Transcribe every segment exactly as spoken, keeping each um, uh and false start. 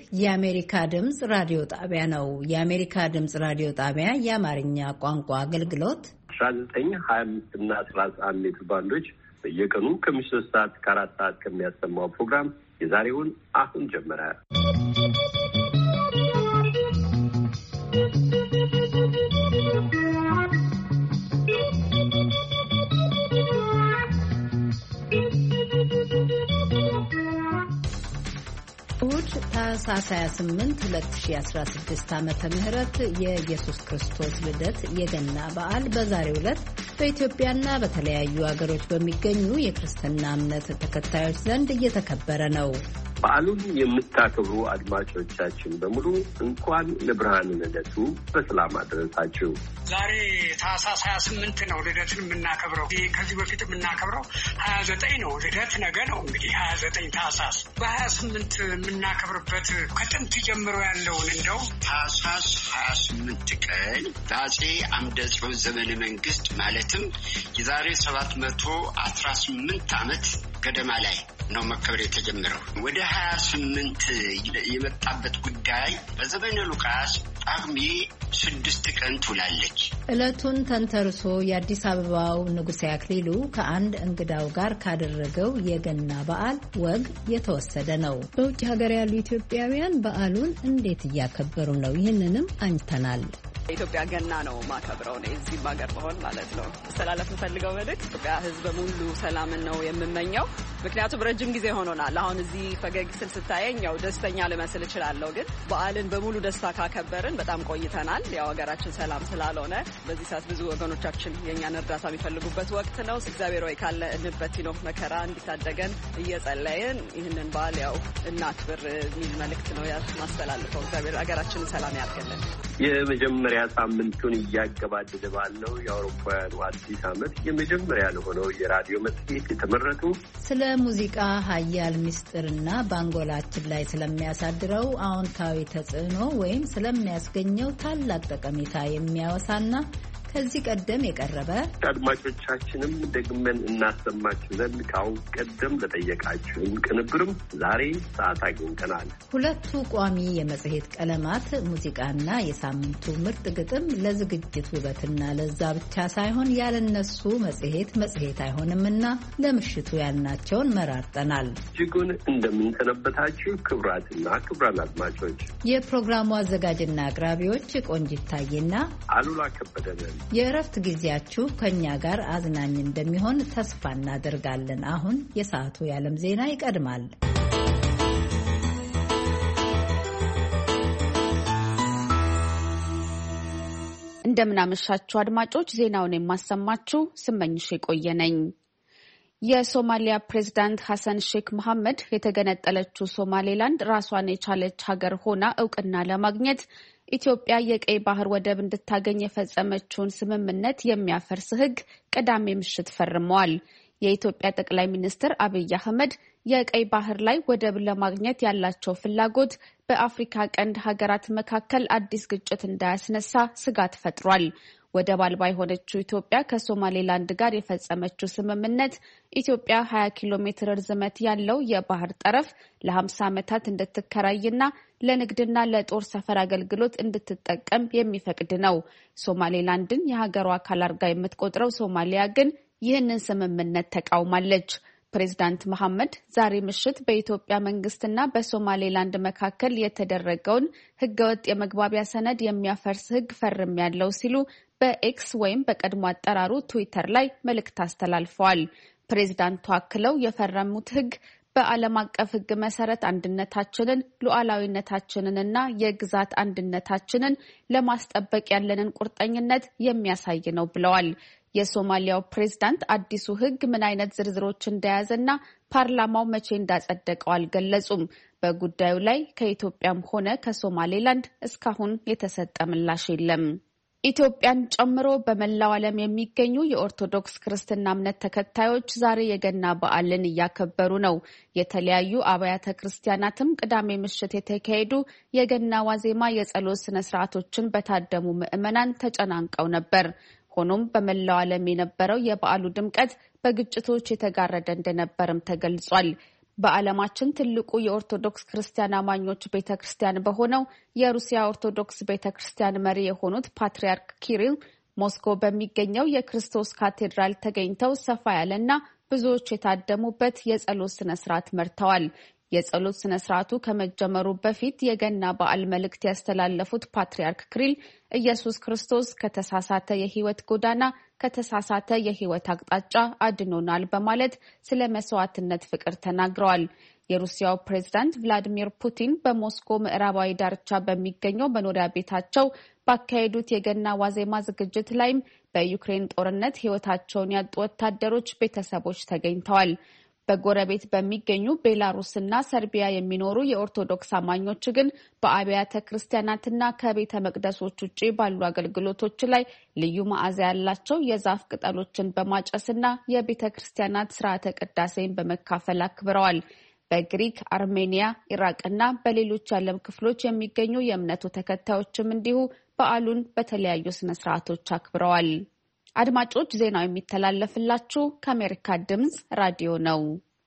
የአሜሪካ ድምጽ ራዲዮ ጣቢያ ነው። የአሜሪካ ድምጽ ራዲዮ ጣቢያ የአማርኛ ቋንቋ አገልግሎት አስራ ዘጠኝ ሀያ አምስት እና ሰላሳ አንድ ሜትር ባንዶች በየቀኑ ከምሽቱ ሶስት ሰዓት እስከ አራት ሰዓት ከሚያሰማው ፕሮግራም የዛሬውን አሁን ጀመረ። ታህሳስ ሃያ ስምንት ሁለት ሺህ አስራ ስድስት ዓመተ ምህረት የኢየሱስ ክርስቶስ ልደት የገና በዓል በዛሬው ዕለት በኢትዮጵያና በተለያዩ ሀገሮች በሚገኙ የክርስትና እምነት ተከታዮች ዘንድ እየተከበረ ነው። በዓሉን የምታከብሩ አድማጮቻችን በሙሉ እንኳን ለብርሃነ ልደቱ በሰላም አደረሳችሁ። ዛሬ ታህሳስ ሃያ ስምንት ነው ልደትን የምናከብረው። ከዚህ በፊት የምናከብረው ሃያ ዘጠኝ ነው። ልደት ነገ ነው እንግዲህ ሃያ ዘጠኝ ታህሳስ በሃያ ስምንት የምናከብርበት ከጥንት ጀምሮ ያለውን እንደው ታህሳስ ሃያ ስምንት ቀን በአፄ አምደ ጽዮን ዘመነ መንግስት ማለትም የዛሬ ሰባት መቶ አስራ ስምንት ዓመት ገደማ ላይ ነው መከበር የተጀመረው። ወደ ሃያ ስምንት የመጣበት ጉዳይ በዘመነ ሉቃስ ጳጉሜ ስድስት ቀን ትውላለች። ዕለቱን ተንተርሶ የአዲስ አበባው ንጉሴ አክሊሉ ከአንድ እንግዳው ጋር ካደረገው የገና በዓል ወግ የተወሰደ ነው። በውጭ ሀገር ያሉ ኢትዮጵያውያን በዓሉን እንዴት እያከበሩ ነው? ይህንንም አንተናል። ኢትዮጵያ ገና ነው ማከብረው ነው እዚህ ሀገር በሆን ማለት ነው። ሰላም ፈልገው መልክ ኢትዮጵያ ሕዝብ ሙሉ ሰላምን ነው የምመኘው። ምክንያቱም ረጅም ጊዜ ሆኖናል። አሁን እዚህ ፈገግ ስል ስታየኝ ያው ደስተኛ ልመስል እችላለሁ፣ ግን በዓልን በሙሉ ደስታ ካከበርን በጣም ቆይተናል። ያው ሀገራችን ሰላም ስላልሆነ በዚህ ሰዓት ብዙ ወገኖቻችን የኛን እርዳታ የሚፈልጉበት ወቅት ነው። እግዚአብሔር ወይ ካለ እንበት ነው መከራ እንዲታደገን እየጸለይን ይህንን በዓል ያው እናክብር የሚል መልእክት ነው ያስተላልፈው። እግዚአብሔር ሀገራችንን ሰላም ያርግልን። የመጀመሪያ ሳምንቱን እያገባደደ ባለው የአውሮፓውያኑ አዲስ ዓመት የመጀመሪያ ለሆነው የራዲዮ መጽሔት የተመረጡ ስለ ሙዚቃ ሀያል ምስጢርና በአንጎላችን ላይ ስለሚያሳድረው አዎንታዊ ተጽዕኖ ወይም ስለሚያስገኘው ታላቅ ጠቀሜታ የሚያወሳና ከዚህ ቀደም የቀረበ አድማጮቻችንም ደግመን እናሰማችሁ ዘንድ ከአሁን ቀደም ለጠየቃችሁን ቅንብርም ዛሬ ሰዓት አግኝተናል። ሁለቱ ቋሚ የመጽሔት ቀለማት ሙዚቃና የሳምንቱ ምርጥ ግጥም ለዝግጅት ውበትና ለዛ ብቻ ሳይሆን ያለነሱ መጽሔት መጽሔት አይሆንምና ለምሽቱ ያልናቸውን መራርጠናል። እጅጉን እንደምንሰነበታችሁ ክቡራትና ክቡራን አድማጮች፣ የፕሮግራሙ አዘጋጅና አቅራቢዎች ቆንጂት ታዬና አሉላ ከበደ ነን። የእረፍት ጊዜያችሁ ከኛ ጋር አዝናኝ እንደሚሆን ተስፋ እናደርጋለን። አሁን የሰዓቱ የዓለም ዜና ይቀድማል። እንደምናመሻችሁ አድማጮች፣ ዜናውን የማሰማችሁ ስመኝሽ የቆየ ነኝ። የሶማሊያ ፕሬዝዳንት ሐሰን ሼክ መሐመድ የተገነጠለችው ሶማሌላንድ ራሷን የቻለች ሀገር ሆና እውቅና ለማግኘት ኢትዮጵያ የቀይ ባህር ወደብ እንድታገኝ የፈጸመችውን ስምምነት የሚያፈርስ ሕግ ቅዳሜ ምሽት ፈርመዋል። የኢትዮጵያ ጠቅላይ ሚኒስትር አብይ አህመድ የቀይ ባህር ላይ ወደብ ለማግኘት ያላቸው ፍላጎት በአፍሪካ ቀንድ ሀገራት መካከል አዲስ ግጭት እንዳያስነሳ ስጋት ፈጥሯል። ወደብ አልባ የሆነችው ኢትዮጵያ ከሶማሌላንድ ጋር የፈጸመችው ስምምነት ኢትዮጵያ ሀያ ኪሎ ሜትር ርዝመት ያለው የባህር ጠረፍ ለሀምሳ ዓመታት እንድትከራይና ለንግድና ለጦር ሰፈር አገልግሎት እንድትጠቀም የሚፈቅድ ነው። ሶማሌላንድን የሀገሯ አካል አድርጋ የምትቆጥረው ሶማሊያ ግን ይህንን ስምምነት ተቃውማለች። ፕሬዝዳንት መሐመድ ዛሬ ምሽት በኢትዮጵያ መንግስትና በሶማሌላንድ መካከል የተደረገውን ህገወጥ የመግባቢያ ሰነድ የሚያፈርስ ህግ ፈርሜያለሁ ሲሉ በኤክስ ወይም በቀድሞ አጠራሩ ትዊተር ላይ መልእክት አስተላልፈዋል። ፕሬዝዳንቱ አክለው የፈረሙት ህግ በዓለም አቀፍ ህግ መሰረት አንድነታችንን፣ ሉዓላዊነታችንንና የግዛት አንድነታችንን ለማስጠበቅ ያለንን ቁርጠኝነት የሚያሳይ ነው ብለዋል። የሶማሊያው ፕሬዝዳንት አዲሱ ህግ ምን አይነት ዝርዝሮች እንደያዘና ፓርላማው መቼ እንዳጸደቀው አልገለጹም። በጉዳዩ ላይ ከኢትዮጵያም ሆነ ከሶማሌላንድ እስካሁን የተሰጠ ምላሽ የለም። ኢትዮጵያን ጨምሮ በመላው ዓለም የሚገኙ የኦርቶዶክስ ክርስትና እምነት ተከታዮች ዛሬ የገና በዓልን እያከበሩ ነው። የተለያዩ አብያተ ክርስቲያናትም ቅዳሜ ምሽት የተካሄዱ የገና ዋዜማ የጸሎት ስነ ስርዓቶችን በታደሙ ምዕመናን ተጨናንቀው ነበር። ሆኖም በመላው ዓለም የነበረው የበዓሉ ድምቀት በግጭቶች የተጋረደ እንደነበርም ተገልጿል። በዓለማችን ትልቁ የኦርቶዶክስ ክርስቲያን አማኞች ቤተክርስቲያን በሆነው የሩሲያ ኦርቶዶክስ ቤተክርስቲያን መሪ የሆኑት ፓትርያርክ ኪሪል ሞስኮ በሚገኘው የክርስቶስ ካቴድራል ተገኝተው ሰፋ ያለና ብዙዎች የታደሙበት የጸሎት ስነ ስርዓት መርተዋል። የጸሎት ስነ ስርዓቱ ከመጀመሩ በፊት የገና በዓል መልእክት ያስተላለፉት ፓትርያርክ ኪሪል ኢየሱስ ክርስቶስ ከተሳሳተ የህይወት ጎዳና ከተሳሳተ የህይወት አቅጣጫ አድኖናል በማለት ስለ መስዋዕትነት ፍቅር ተናግረዋል። የሩሲያው ፕሬዝዳንት ቭላዲሚር ፑቲን በሞስኮ ምዕራባዊ ዳርቻ በሚገኘው መኖሪያ ቤታቸው ባካሄዱት የገና ዋዜማ ዝግጅት ላይም በዩክሬን ጦርነት ህይወታቸውን ያጡ ወታደሮች ቤተሰቦች ተገኝተዋል። በጎረቤት በሚገኙ ቤላሩስና ሰርቢያ የሚኖሩ የኦርቶዶክስ አማኞች ግን በአብያተ ክርስቲያናትና ከቤተ መቅደሶች ውጪ ባሉ አገልግሎቶች ላይ ልዩ መዓዛ ያላቸው የዛፍ ቅጠሎችን በማጨስና የቤተ ክርስቲያናት ስርዓተ ቅዳሴን በመካፈል አክብረዋል። በግሪክ፣ አርሜኒያ፣ ኢራቅና በሌሎች የዓለም ክፍሎች የሚገኙ የእምነቱ ተከታዮችም እንዲሁ በዓሉን በተለያዩ ስነ ስርዓቶች አክብረዋል። አድማጮች ዜናው የሚተላለፍላችሁ ከአሜሪካ ድምጽ ራዲዮ ነው።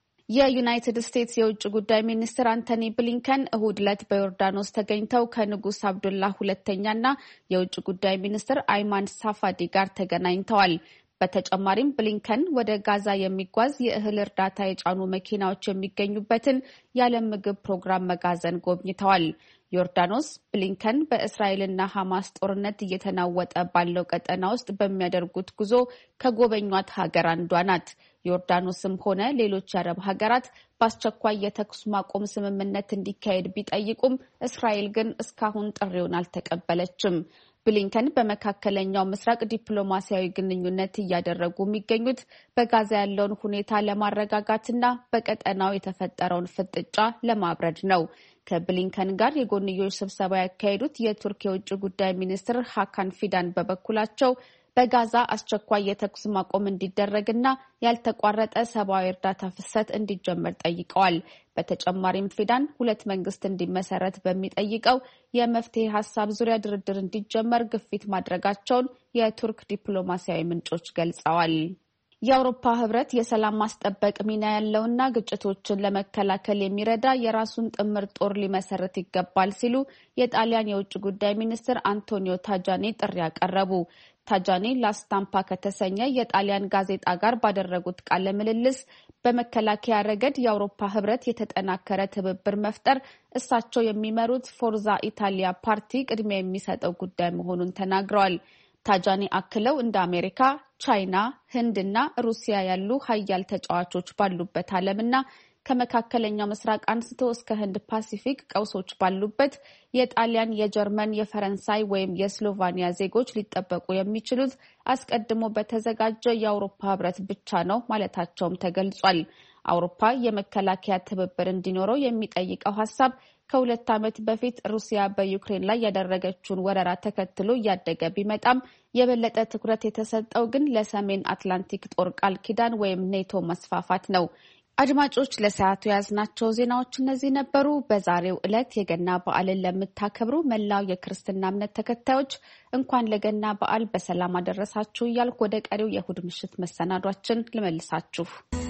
የዩናይትድ ስቴትስ የውጭ ጉዳይ ሚኒስትር አንቶኒ ብሊንከን እሁድ ዕለት በዮርዳኖስ ተገኝተው ከንጉስ አብዱላ ሁለተኛና የውጭ ጉዳይ ሚኒስትር አይማን ሳፋዲ ጋር ተገናኝተዋል። በተጨማሪም ብሊንከን ወደ ጋዛ የሚጓዝ የእህል እርዳታ የጫኑ መኪናዎች የሚገኙበትን የዓለም ምግብ ፕሮግራም መጋዘን ጎብኝተዋል። ዮርዳኖስ ብሊንከን በእስራኤልና ሐማስ ጦርነት እየተናወጠ ባለው ቀጠና ውስጥ በሚያደርጉት ጉዞ ከጎበኟት ሀገር አንዷ ናት። ዮርዳኖስም ሆነ ሌሎች የአረብ ሀገራት በአስቸኳይ የተኩስ ማቆም ስምምነት እንዲካሄድ ቢጠይቁም እስራኤል ግን እስካሁን ጥሪውን አልተቀበለችም። ብሊንከን በመካከለኛው ምስራቅ ዲፕሎማሲያዊ ግንኙነት እያደረጉ የሚገኙት በጋዛ ያለውን ሁኔታ ለማረጋጋትና በቀጠናው የተፈጠረውን ፍጥጫ ለማብረድ ነው። ከብሊንከን ጋር የጎንዮሽ ስብሰባ ያካሄዱት የቱርክ የውጭ ጉዳይ ሚኒስትር ሃካን ፊዳን በበኩላቸው በጋዛ አስቸኳይ የተኩስ ማቆም እንዲደረግና ያልተቋረጠ ሰብአዊ እርዳታ ፍሰት እንዲጀመር ጠይቀዋል። በተጨማሪም ፊዳን ሁለት መንግስት እንዲመሰረት በሚጠይቀው የመፍትሄ ሀሳብ ዙሪያ ድርድር እንዲጀመር ግፊት ማድረጋቸውን የቱርክ ዲፕሎማሲያዊ ምንጮች ገልጸዋል። የአውሮፓ ህብረት የሰላም ማስጠበቅ ሚና ያለውና ግጭቶችን ለመከላከል የሚረዳ የራሱን ጥምር ጦር ሊመሰረት ይገባል ሲሉ የጣሊያን የውጭ ጉዳይ ሚኒስትር አንቶኒዮ ታጃኒ ጥሪ ያቀረቡ። ታጃኒ ላስታምፓ ከተሰኘ የጣሊያን ጋዜጣ ጋር ባደረጉት ቃለ ምልልስ በመከላከያ ረገድ የአውሮፓ ህብረት የተጠናከረ ትብብር መፍጠር እሳቸው የሚመሩት ፎርዛ ኢታሊያ ፓርቲ ቅድሚያ የሚሰጠው ጉዳይ መሆኑን ተናግረዋል። ታጃኒ አክለው እንደ አሜሪካ፣ ቻይና፣ ህንድና ሩሲያ ያሉ ሀያል ተጫዋቾች ባሉበት ዓለምና ከመካከለኛው ምስራቅ አንስቶ እስከ ህንድ ፓሲፊክ ቀውሶች ባሉበት የጣሊያን፣ የጀርመን፣ የፈረንሳይ ወይም የስሎቫኒያ ዜጎች ሊጠበቁ የሚችሉት አስቀድሞ በተዘጋጀ የአውሮፓ ህብረት ብቻ ነው ማለታቸውም ተገልጿል። አውሮፓ የመከላከያ ትብብር እንዲኖረው የሚጠይቀው ሀሳብ ከሁለት ዓመት በፊት ሩሲያ በዩክሬን ላይ ያደረገችውን ወረራ ተከትሎ እያደገ ቢመጣም የበለጠ ትኩረት የተሰጠው ግን ለሰሜን አትላንቲክ ጦር ቃል ኪዳን ወይም ኔቶ መስፋፋት ነው። አድማጮች ለሰዓቱ ያዝናቸው ዜናዎች እነዚህ ነበሩ። በዛሬው ዕለት የገና በዓልን ለምታከብሩ መላው የክርስትና እምነት ተከታዮች እንኳን ለገና በዓል በሰላም አደረሳችሁ እያልኩ ወደ ቀሪው የእሁድ ምሽት መሰናዷችን ልመልሳችሁ።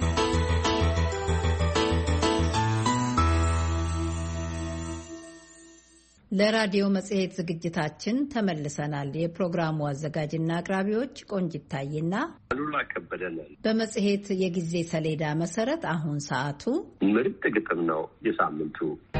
ለራዲዮ መጽሔት ዝግጅታችን ተመልሰናል። የፕሮግራሙ አዘጋጅና አቅራቢዎች ቆንጂት ታዬና አሉላ ከበደ ነን። በመጽሔት የጊዜ ሰሌዳ መሰረት አሁን ሰዓቱ ምርጥ ግጥም ነው። የሳምንቱ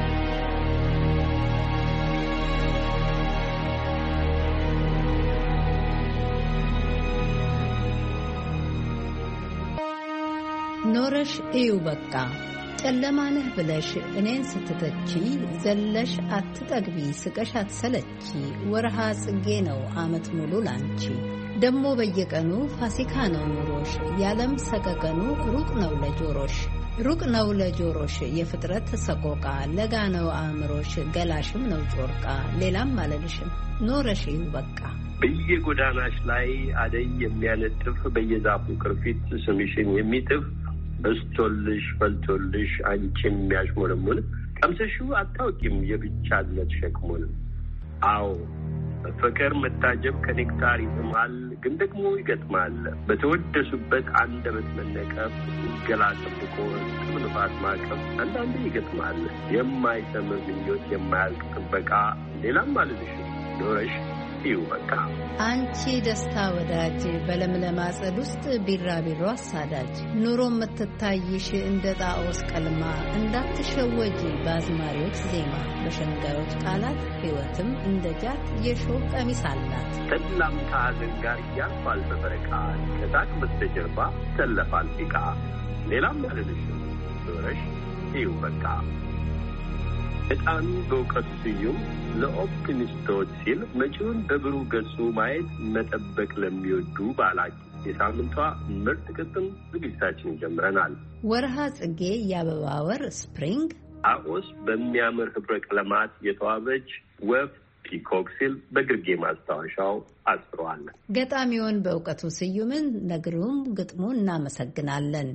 ኖረሽ እዩ በቃ ጨለማ ነህ ብለሽ እኔን ስትተቺ ዘለሽ አትጠግቢ ስቀሽ አትሰለቺ ወርሃ ጽጌ ነው አመት ሙሉ ላንቺ ደሞ በየቀኑ ፋሲካ ነው ኑሮሽ ያለም ሰቀቀኑ ሩቅ ነው ለጆሮሽ ሩቅ ነው ለጆሮሽ የፍጥረት ሰቆቃ ለጋ ነው አእምሮሽ ገላሽም ነው ጮርቃ ሌላም አለልሽም ኖረሽ እዩ በቃ በየጎዳናሽ ላይ አደይ የሚያነጥፍ በየዛፉ ቅርፊት ስምሽን የሚጥፍ በስቶልሽ ፈልቶልሽ አንቺ የሚያሽሞለሙን ቀምሰሽው አታውቂም የብቻነት ሸክሙን አዎ ፍቅር መታጀብ ከኔክታር ይጥማል ግን ደግሞ ይገጥማል። በተወደሱበት አንደበት መነቀፍ ገላ ጠብቆ ጥብንፋት ማቀፍ አንዳንዴ ይገጥማል። የማይሰምር ምኞት የማያልቅ ጥበቃ ሌላም አልልሽ ኖረሽ ይውበቃ አንቺ ደስታ ወዳጅ በለምለም አጸድ ውስጥ ቢራቢሮ አሳዳጅ ኑሮ የምትታይሽ እንደ ጣዖስ ቀልማ እንዳትሸወጂ በአዝማሪዎች ዜማ በሸንጋዮች ቃላት ሕይወትም እንደ ጃት የሾህ ቀሚስ አላት። ተድላም ከሐዘን ጋር ያልፋል በበረቃ ከሳቅ በስተጀርባ ተለፋል ፊቃ ሌላም አልልሽም ኖረሽ ይውበቃ እጣኑ በእውቀቱ ስዩም ለኦፕቲሚስቶች ሲል መጪውን በብሩህ ገጹ ማየት መጠበቅ ለሚወዱ ባላች የሳምንቷ ምርጥ ግጥም ዝግጅታችንን ጀምረናል። ወርሃ ጽጌ የአበባ ወር ስፕሪንግ አኦስ በሚያምር ህብረ ቀለማት የተዋበች ወፍ ፒኮክ ሲል በግርጌ ማስታወሻው አስፍሯል። ገጣሚውን በእውቀቱ ስዩምን ነግሩም ግጥሙ እናመሰግናለን።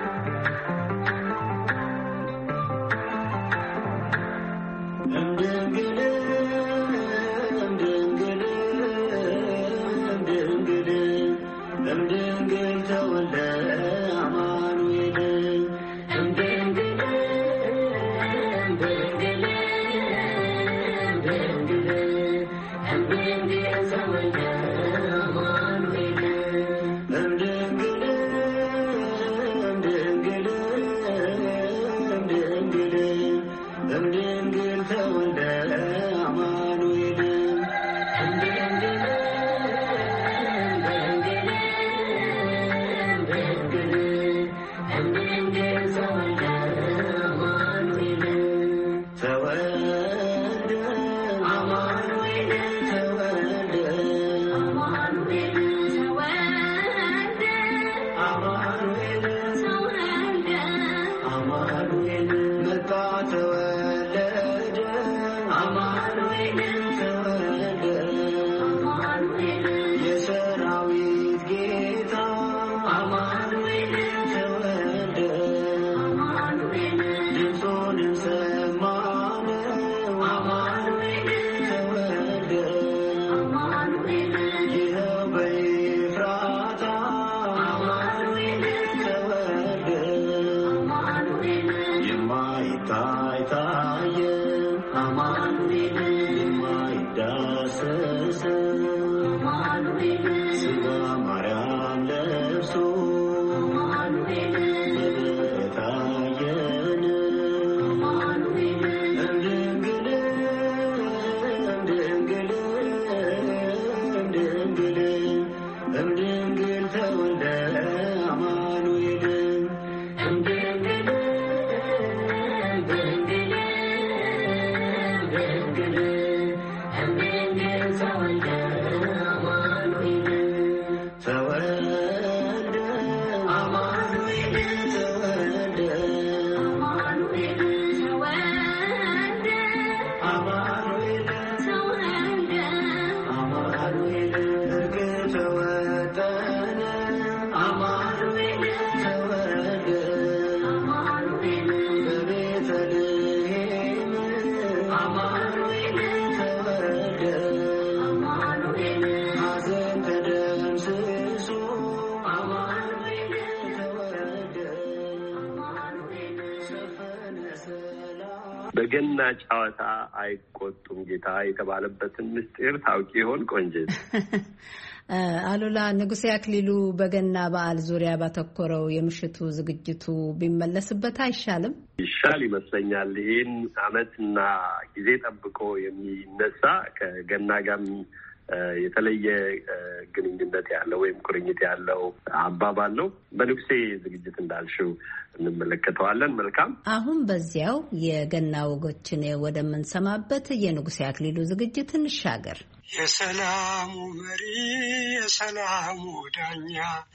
በገና ጨዋታ አይቆጡም ጌታ የተባለበትን ምስጢር ታውቂ ይሆን ቆንጆት? አሉላ ንጉሴ አክሊሉ በገና በዓል ዙሪያ ባተኮረው የምሽቱ ዝግጅቱ ቢመለስበት አይሻልም? ይሻል ይመስለኛል። ይህን አመትና ጊዜ ጠብቆ የሚነሳ ከገና ጋር የተለየ ግንኙነት ያለው ወይም ቁርኝት ያለው አባባል ነው። በንጉሴ ዝግጅት እንዳልሽው እንመለከተዋለን። መልካም። አሁን በዚያው የገና ወጎችን ወደምንሰማበት የንጉሴ አክሊሉ ዝግጅት እንሻገር። የሰላሙ መሪ የሰላሙ ዳኛ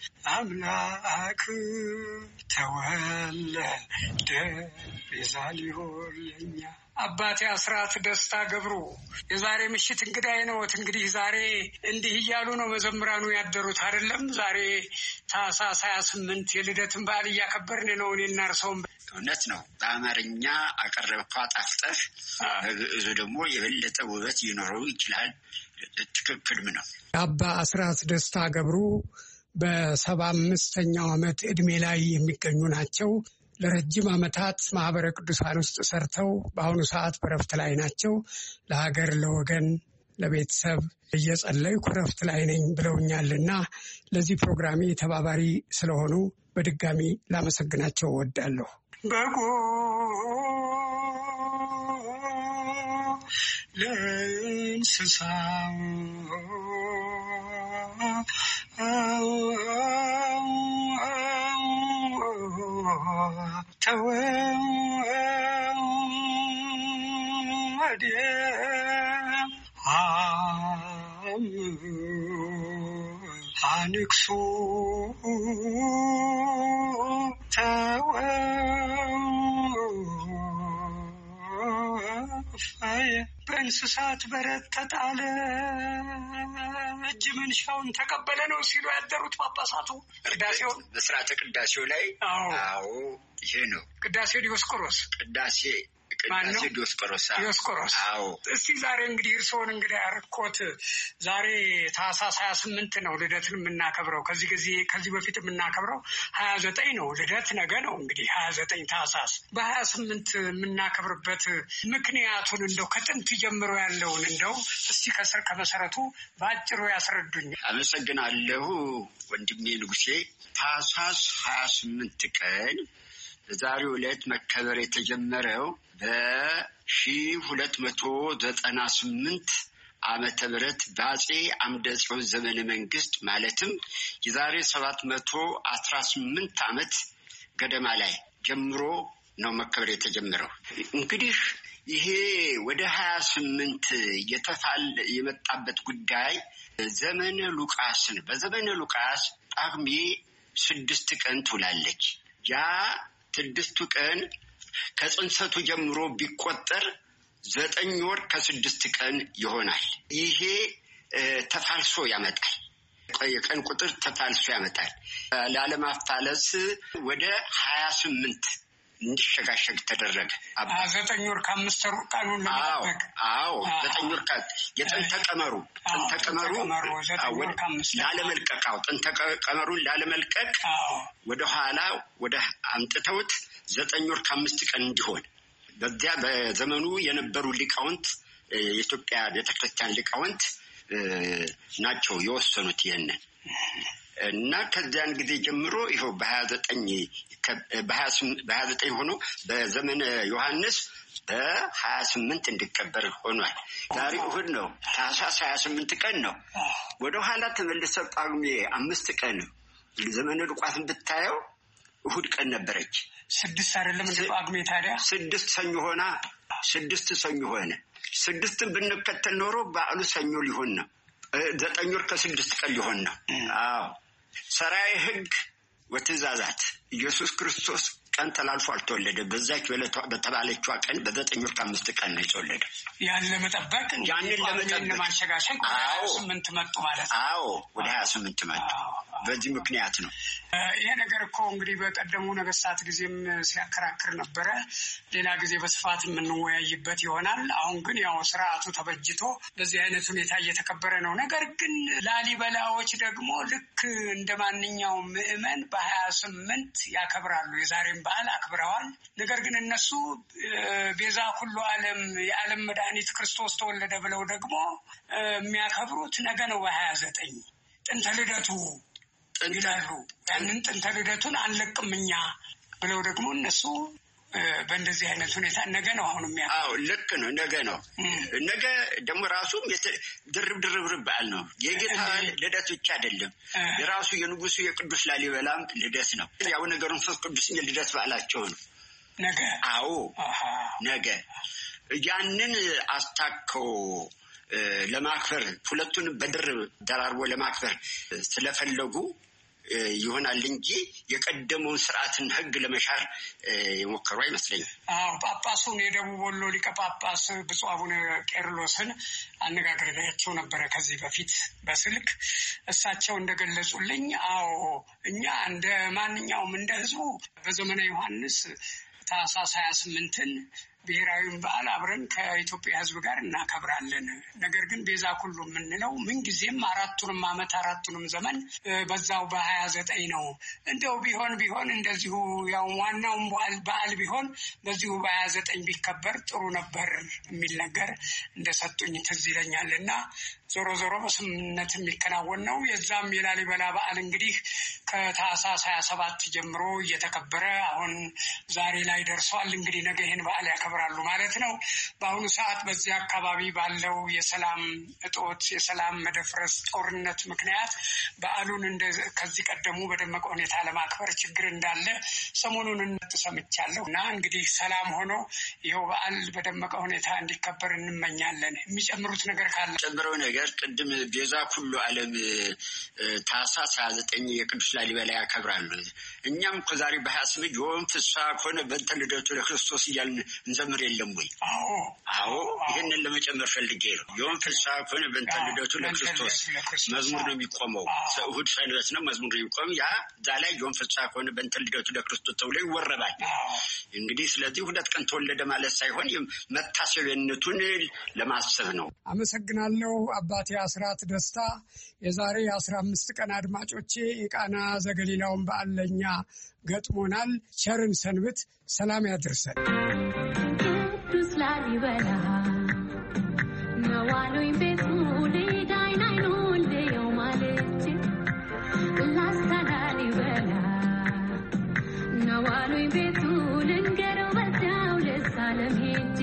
አምላክ ተወለደ ቤዛ ሊሆን ለኛ አባቴ አስራት ደስታ ገብሩ የዛሬ ምሽት እንግዳዬ ነው። እንግዲህ ዛሬ እንዲህ እያሉ ነው መዘምራኑ ያደሩት አይደለም። ዛሬ ታህሳስ ሃያ ስምንት የልደትን በዓል እያከበርን ነው። እኔና እርሶም እውነት ነው። በአማርኛ አቀረብከው አጣፍጠህ በግዕዙ ደግሞ የበለጠ ውበት ይኖረው ይችላል። ትክክልም ነው። አባ አስራት ደስታ ገብሩ በሰባ አምስተኛው ዓመት ዕድሜ ላይ የሚገኙ ናቸው። ለረጅም ዓመታት ማህበረ ቅዱሳን ውስጥ ሰርተው በአሁኑ ሰዓት በረፍት ላይ ናቸው። ለሀገር፣ ለወገን፣ ለቤተሰብ እየጸለይኩ ረፍት ላይ ነኝ ብለውኛልና ለዚህ ፕሮግራሜ ተባባሪ ስለሆኑ በድጋሚ ላመሰግናቸው እወዳለሁ። በጎ ለእንስሳው ተወደ አንክሱ ተወፋየ በእንስሳት በረት ተጣለ እጅ መንሻውን ተቀበለ ነው ሲሉ ያደሩት ጳጳሳቱ። ቅዳሴው በስርዓተ ቅዳሴው ላይ አዎ ይሄ ነው ቅዳሴ ዲዮስቆሮስ ቅዳሴ ቅዳሴ ዲዮስቆሮስ ዲዮስቆሮስ አዎ። እስቲ ዛሬ እንግዲህ እርስዎን እንግዲህ ያርኮት ዛሬ ታህሳስ ሃያ ስምንት ነው ልደትን የምናከብረው። ከዚህ ጊዜ ከዚህ በፊት የምናከብረው ሃያ ዘጠኝ ነው። ልደት ነገ ነው እንግዲህ ሃያ ዘጠኝ ታህሳስ። በሃያ ስምንት የምናከብርበት ምክንያቱን እንደው ከጥንት ጀምሮ ያለውን እንደው እስቲ ከስር ከመሰረቱ በአጭሩ ያስረዱኝ። አመሰግናለሁ ወንድሜ ንጉሴ። ታህሳስ ሃያ ስምንት ቀን በዛሬው ዕለት መከበር የተጀመረው በሺህ ሁለት መቶ ዘጠና ስምንት ዓመተ ምህረት በአጼ አምደ ጽዮን ዘመነ መንግስት ማለትም የዛሬ ሰባት መቶ አስራ ስምንት ዓመት ገደማ ላይ ጀምሮ ነው መከበር የተጀመረው። እንግዲህ ይሄ ወደ ሃያ ስምንት የተፋል የመጣበት ጉዳይ ዘመነ ሉቃስን በዘመነ ሉቃስ ጳጉሜ ስድስት ቀን ትውላለች። ያ ስድስቱ ቀን ከጽንሰቱ ጀምሮ ቢቆጠር ዘጠኝ ወር ከስድስት ቀን ይሆናል። ይሄ ተፋልሶ ያመጣል። የቀን ቁጥር ተፋልሶ ያመጣል። ላለማፋለስ ወደ ሀያ ስምንት እንዲሸጋሸግ ተደረገ። ዘጠኝ ወር ከአምስት ወር ቀኑን ለማጠቅ አዎ ዘጠኝ ወር ካት የጥንተ ቀመሩ ጥንተ ቀመሩ ላለመልቀቅ ጥንተ ቀመሩን ላለመልቀቅ ወደ ኋላ ወደ አምጥተውት ዘጠኝ ወር ከአምስት ቀን እንዲሆን በዚያ በዘመኑ የነበሩ ሊቃውንት የኢትዮጵያ ቤተክርስቲያን ሊቃውንት ናቸው የወሰኑት ይሄንን እና ከዚያን ጊዜ ጀምሮ ይኸው በሀያ ዘጠኝ በሀያ ዘጠኝ ሆኖ በዘመነ ዮሐንስ በሀያ ስምንት እንዲከበር ሆኗል። ዛሬ እሑድ ነው። ታህሳስ ሀያ ስምንት ቀን ነው። ወደ ኋላ ተመልሰው ጳጉሜ አምስት ቀን ዘመነ ሉቃስን ብታየው እሑድ ቀን ነበረች። ስድስት አይደለም እንደ ጳጉሜ ታዲያ ስድስት ሰኞ ሆና ስድስት ሰኞ ሆነ። ስድስትን ብንከተል ኖሮ በዓሉ ሰኞ ሊሆን ነው። ዘጠኝ ወር ከስድስት ቀን ሊሆን ነው። አዎ ሰራይ ሕግ ወትእዛዛት ኢየሱስ ክርስቶስ ቀን ተላልፎ አልተወለደም። በዛች በተባለችው ቀን በዘጠኝ ወር ከአምስት ቀን ነው የተወለደው። ያን ለመጠበቅ ያንን ለመጠበቅ ለማሸጋሸግ ወደ ሀያ ስምንት መጡ ማለት ነው። አዎ ወደ ሀያ ስምንት መጡ። በዚህ ምክንያት ነው። ይሄ ነገር እኮ እንግዲህ በቀደሙ ነገስታት ጊዜም ሲያከራክር ነበረ። ሌላ ጊዜ በስፋት የምንወያይበት ይሆናል። አሁን ግን ያው ስርዓቱ ተበጅቶ በዚህ አይነት ሁኔታ እየተከበረ ነው። ነገር ግን ላሊበላዎች ደግሞ ልክ እንደ ማንኛውም ምዕመን በሀያ ስምንት ያከብራሉ። የዛሬም በዓል አክብረዋል። ነገር ግን እነሱ ቤዛ ሁሉ ዓለም የዓለም መድኃኒት ክርስቶስ ተወለደ ብለው ደግሞ የሚያከብሩት ነገ ነው በሀያ ዘጠኝ ጥንተ ልደቱ ይላሉ። ያንን ጥንተ ልደቱን አንለቅም እኛ ብለው ደግሞ እነሱ በእንደዚህ አይነት ሁኔታ ነገ ነው አሁን የሚያ አዎ ልክ ነው። ነገ ነው። ነገ ደግሞ ራሱ ድርብ ድርብ በዓል ነው። የጌታ ልደት ብቻ አይደለም። የራሱ የንጉሱ የቅዱስ ላሊበላም ልደት ነው። ያው ነገሩን መንፈስ ቅዱስ ልደት በዓላቸው ነው ነገ። አዎ ነገ ያንን አስታከው ለማክበር ሁለቱን በድርብ ደራርቦ ለማክበር ስለፈለጉ ይሆናል እንጂ የቀደመውን ስርዓትን ህግ ለመሻር የሞከሩ አይመስለኝም። አዎ ጳጳሱን የደቡብ ወሎ ሊቀ ጳጳስ ብፁዕ አቡነ ቄርሎስን አነጋግሬያቸው ነበረ ከዚህ በፊት በስልክ። እሳቸው እንደገለጹልኝ አዎ እኛ እንደ ማንኛውም እንደ ህዝቡ በዘመነ ዮሐንስ ታኅሳስ ሃያ ስምንትን ብሔራዊውን በዓል አብረን ከኢትዮጵያ ህዝብ ጋር እናከብራለን። ነገር ግን ቤዛ ኩሉ የምንለው ምንጊዜም አራቱንም ዓመት አራቱንም ዘመን በዛው በሀያ ዘጠኝ ነው። እንደው ቢሆን ቢሆን እንደዚሁ ያው ዋናውም በዓል ቢሆን በዚሁ በሀያ ዘጠኝ ቢከበር ጥሩ ነበር የሚል ነገር እንደሰጡኝ ትዝ ይለኛልና ዞሮ ዞሮ በስምምነት የሚከናወን ነው። የዛም የላሊበላ በዓል እንግዲህ ከታኅሳስ ሀያ ሰባት ጀምሮ እየተከበረ አሁን ዛሬ ላይ ደርሷል። እንግዲህ ነገ ይህን በዓል ያከብራሉ ማለት ነው። በአሁኑ ሰዓት በዚህ አካባቢ ባለው የሰላም እጦት፣ የሰላም መደፍረስ፣ ጦርነት ምክንያት በዓሉን እንደ ከዚህ ቀደሙ በደመቀ ሁኔታ ለማክበር ችግር እንዳለ ሰሞኑን ሰምቻለሁ እና እንግዲህ ሰላም ሆኖ ይኸው በዓል በደመቀ ሁኔታ እንዲከበር እንመኛለን። የሚጨምሩት ነገር ካለ? ጨምረው ነገር ቅድም ቤዛ ኩሉ ዓለም ታኅሳስ ሃያ ዘጠኝ የቅዱስ ላሊበላ ያከብራሉ። እኛም እኮ ዛሬ በሀያ ስምንት ዮም ፍስሐ ኮነ በእንተ ልደቱ ለክርስቶስ እያልን እንዘምር የለም ወይ? አዎ አዎ ይህንን ለመጨመር ፈልጌ ነው። ዮም ፍስሐ ኮነ በእንተ ልደቱ ለክርስቶስ መዝሙር ነው የሚቆመው። እሑድ ሰንበት ነው መዝሙር ነው የሚቆመው። ያ እዛ ላይ ዮም ፍስሐ ኮነ በእንተ ልደቱ ለክርስቶስ ተብሎ ይወረባል። እንግዲህ ስለዚህ ሁለት ቀን ተወለደ ማለት ሳይሆን መታሰቢያነቱን ለማሰብ ነው። አመሰግናለሁ አባቴ አስራት ደስታ። የዛሬ አስራ አምስት ቀን አድማጮቼ የቃና ዘገሊላውን በዓል ለኛ ገጥሞናል። ቸርን ሰንብት፣ ሰላም ያድርሰን። ቅዱስ ላሊበላ ነዋሉኝ ቤቱ ሊዳይን አይኑን ልየው ማለት ላስታ ላሊበላ ነዋሉኝ ቤቱ ልንገረው በዚያው ልሳለም ሄጄ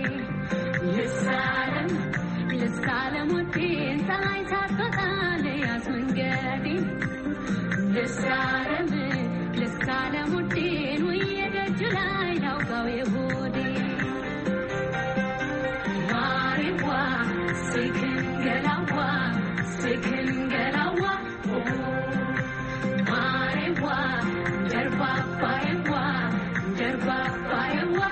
ልሳለም ልሳለም ውዴን ፀሐይ ሳትወጣ ልያዝ መንገዴን ልሳለም ልሳለም ውዴን ውዬ ደጅ ላይ ላውጋው የሆዴን ማሪዋ ስክንገላዋ ስክንገላዋ ማሪዋ ጀርባባይዋ ጀርባባይዋ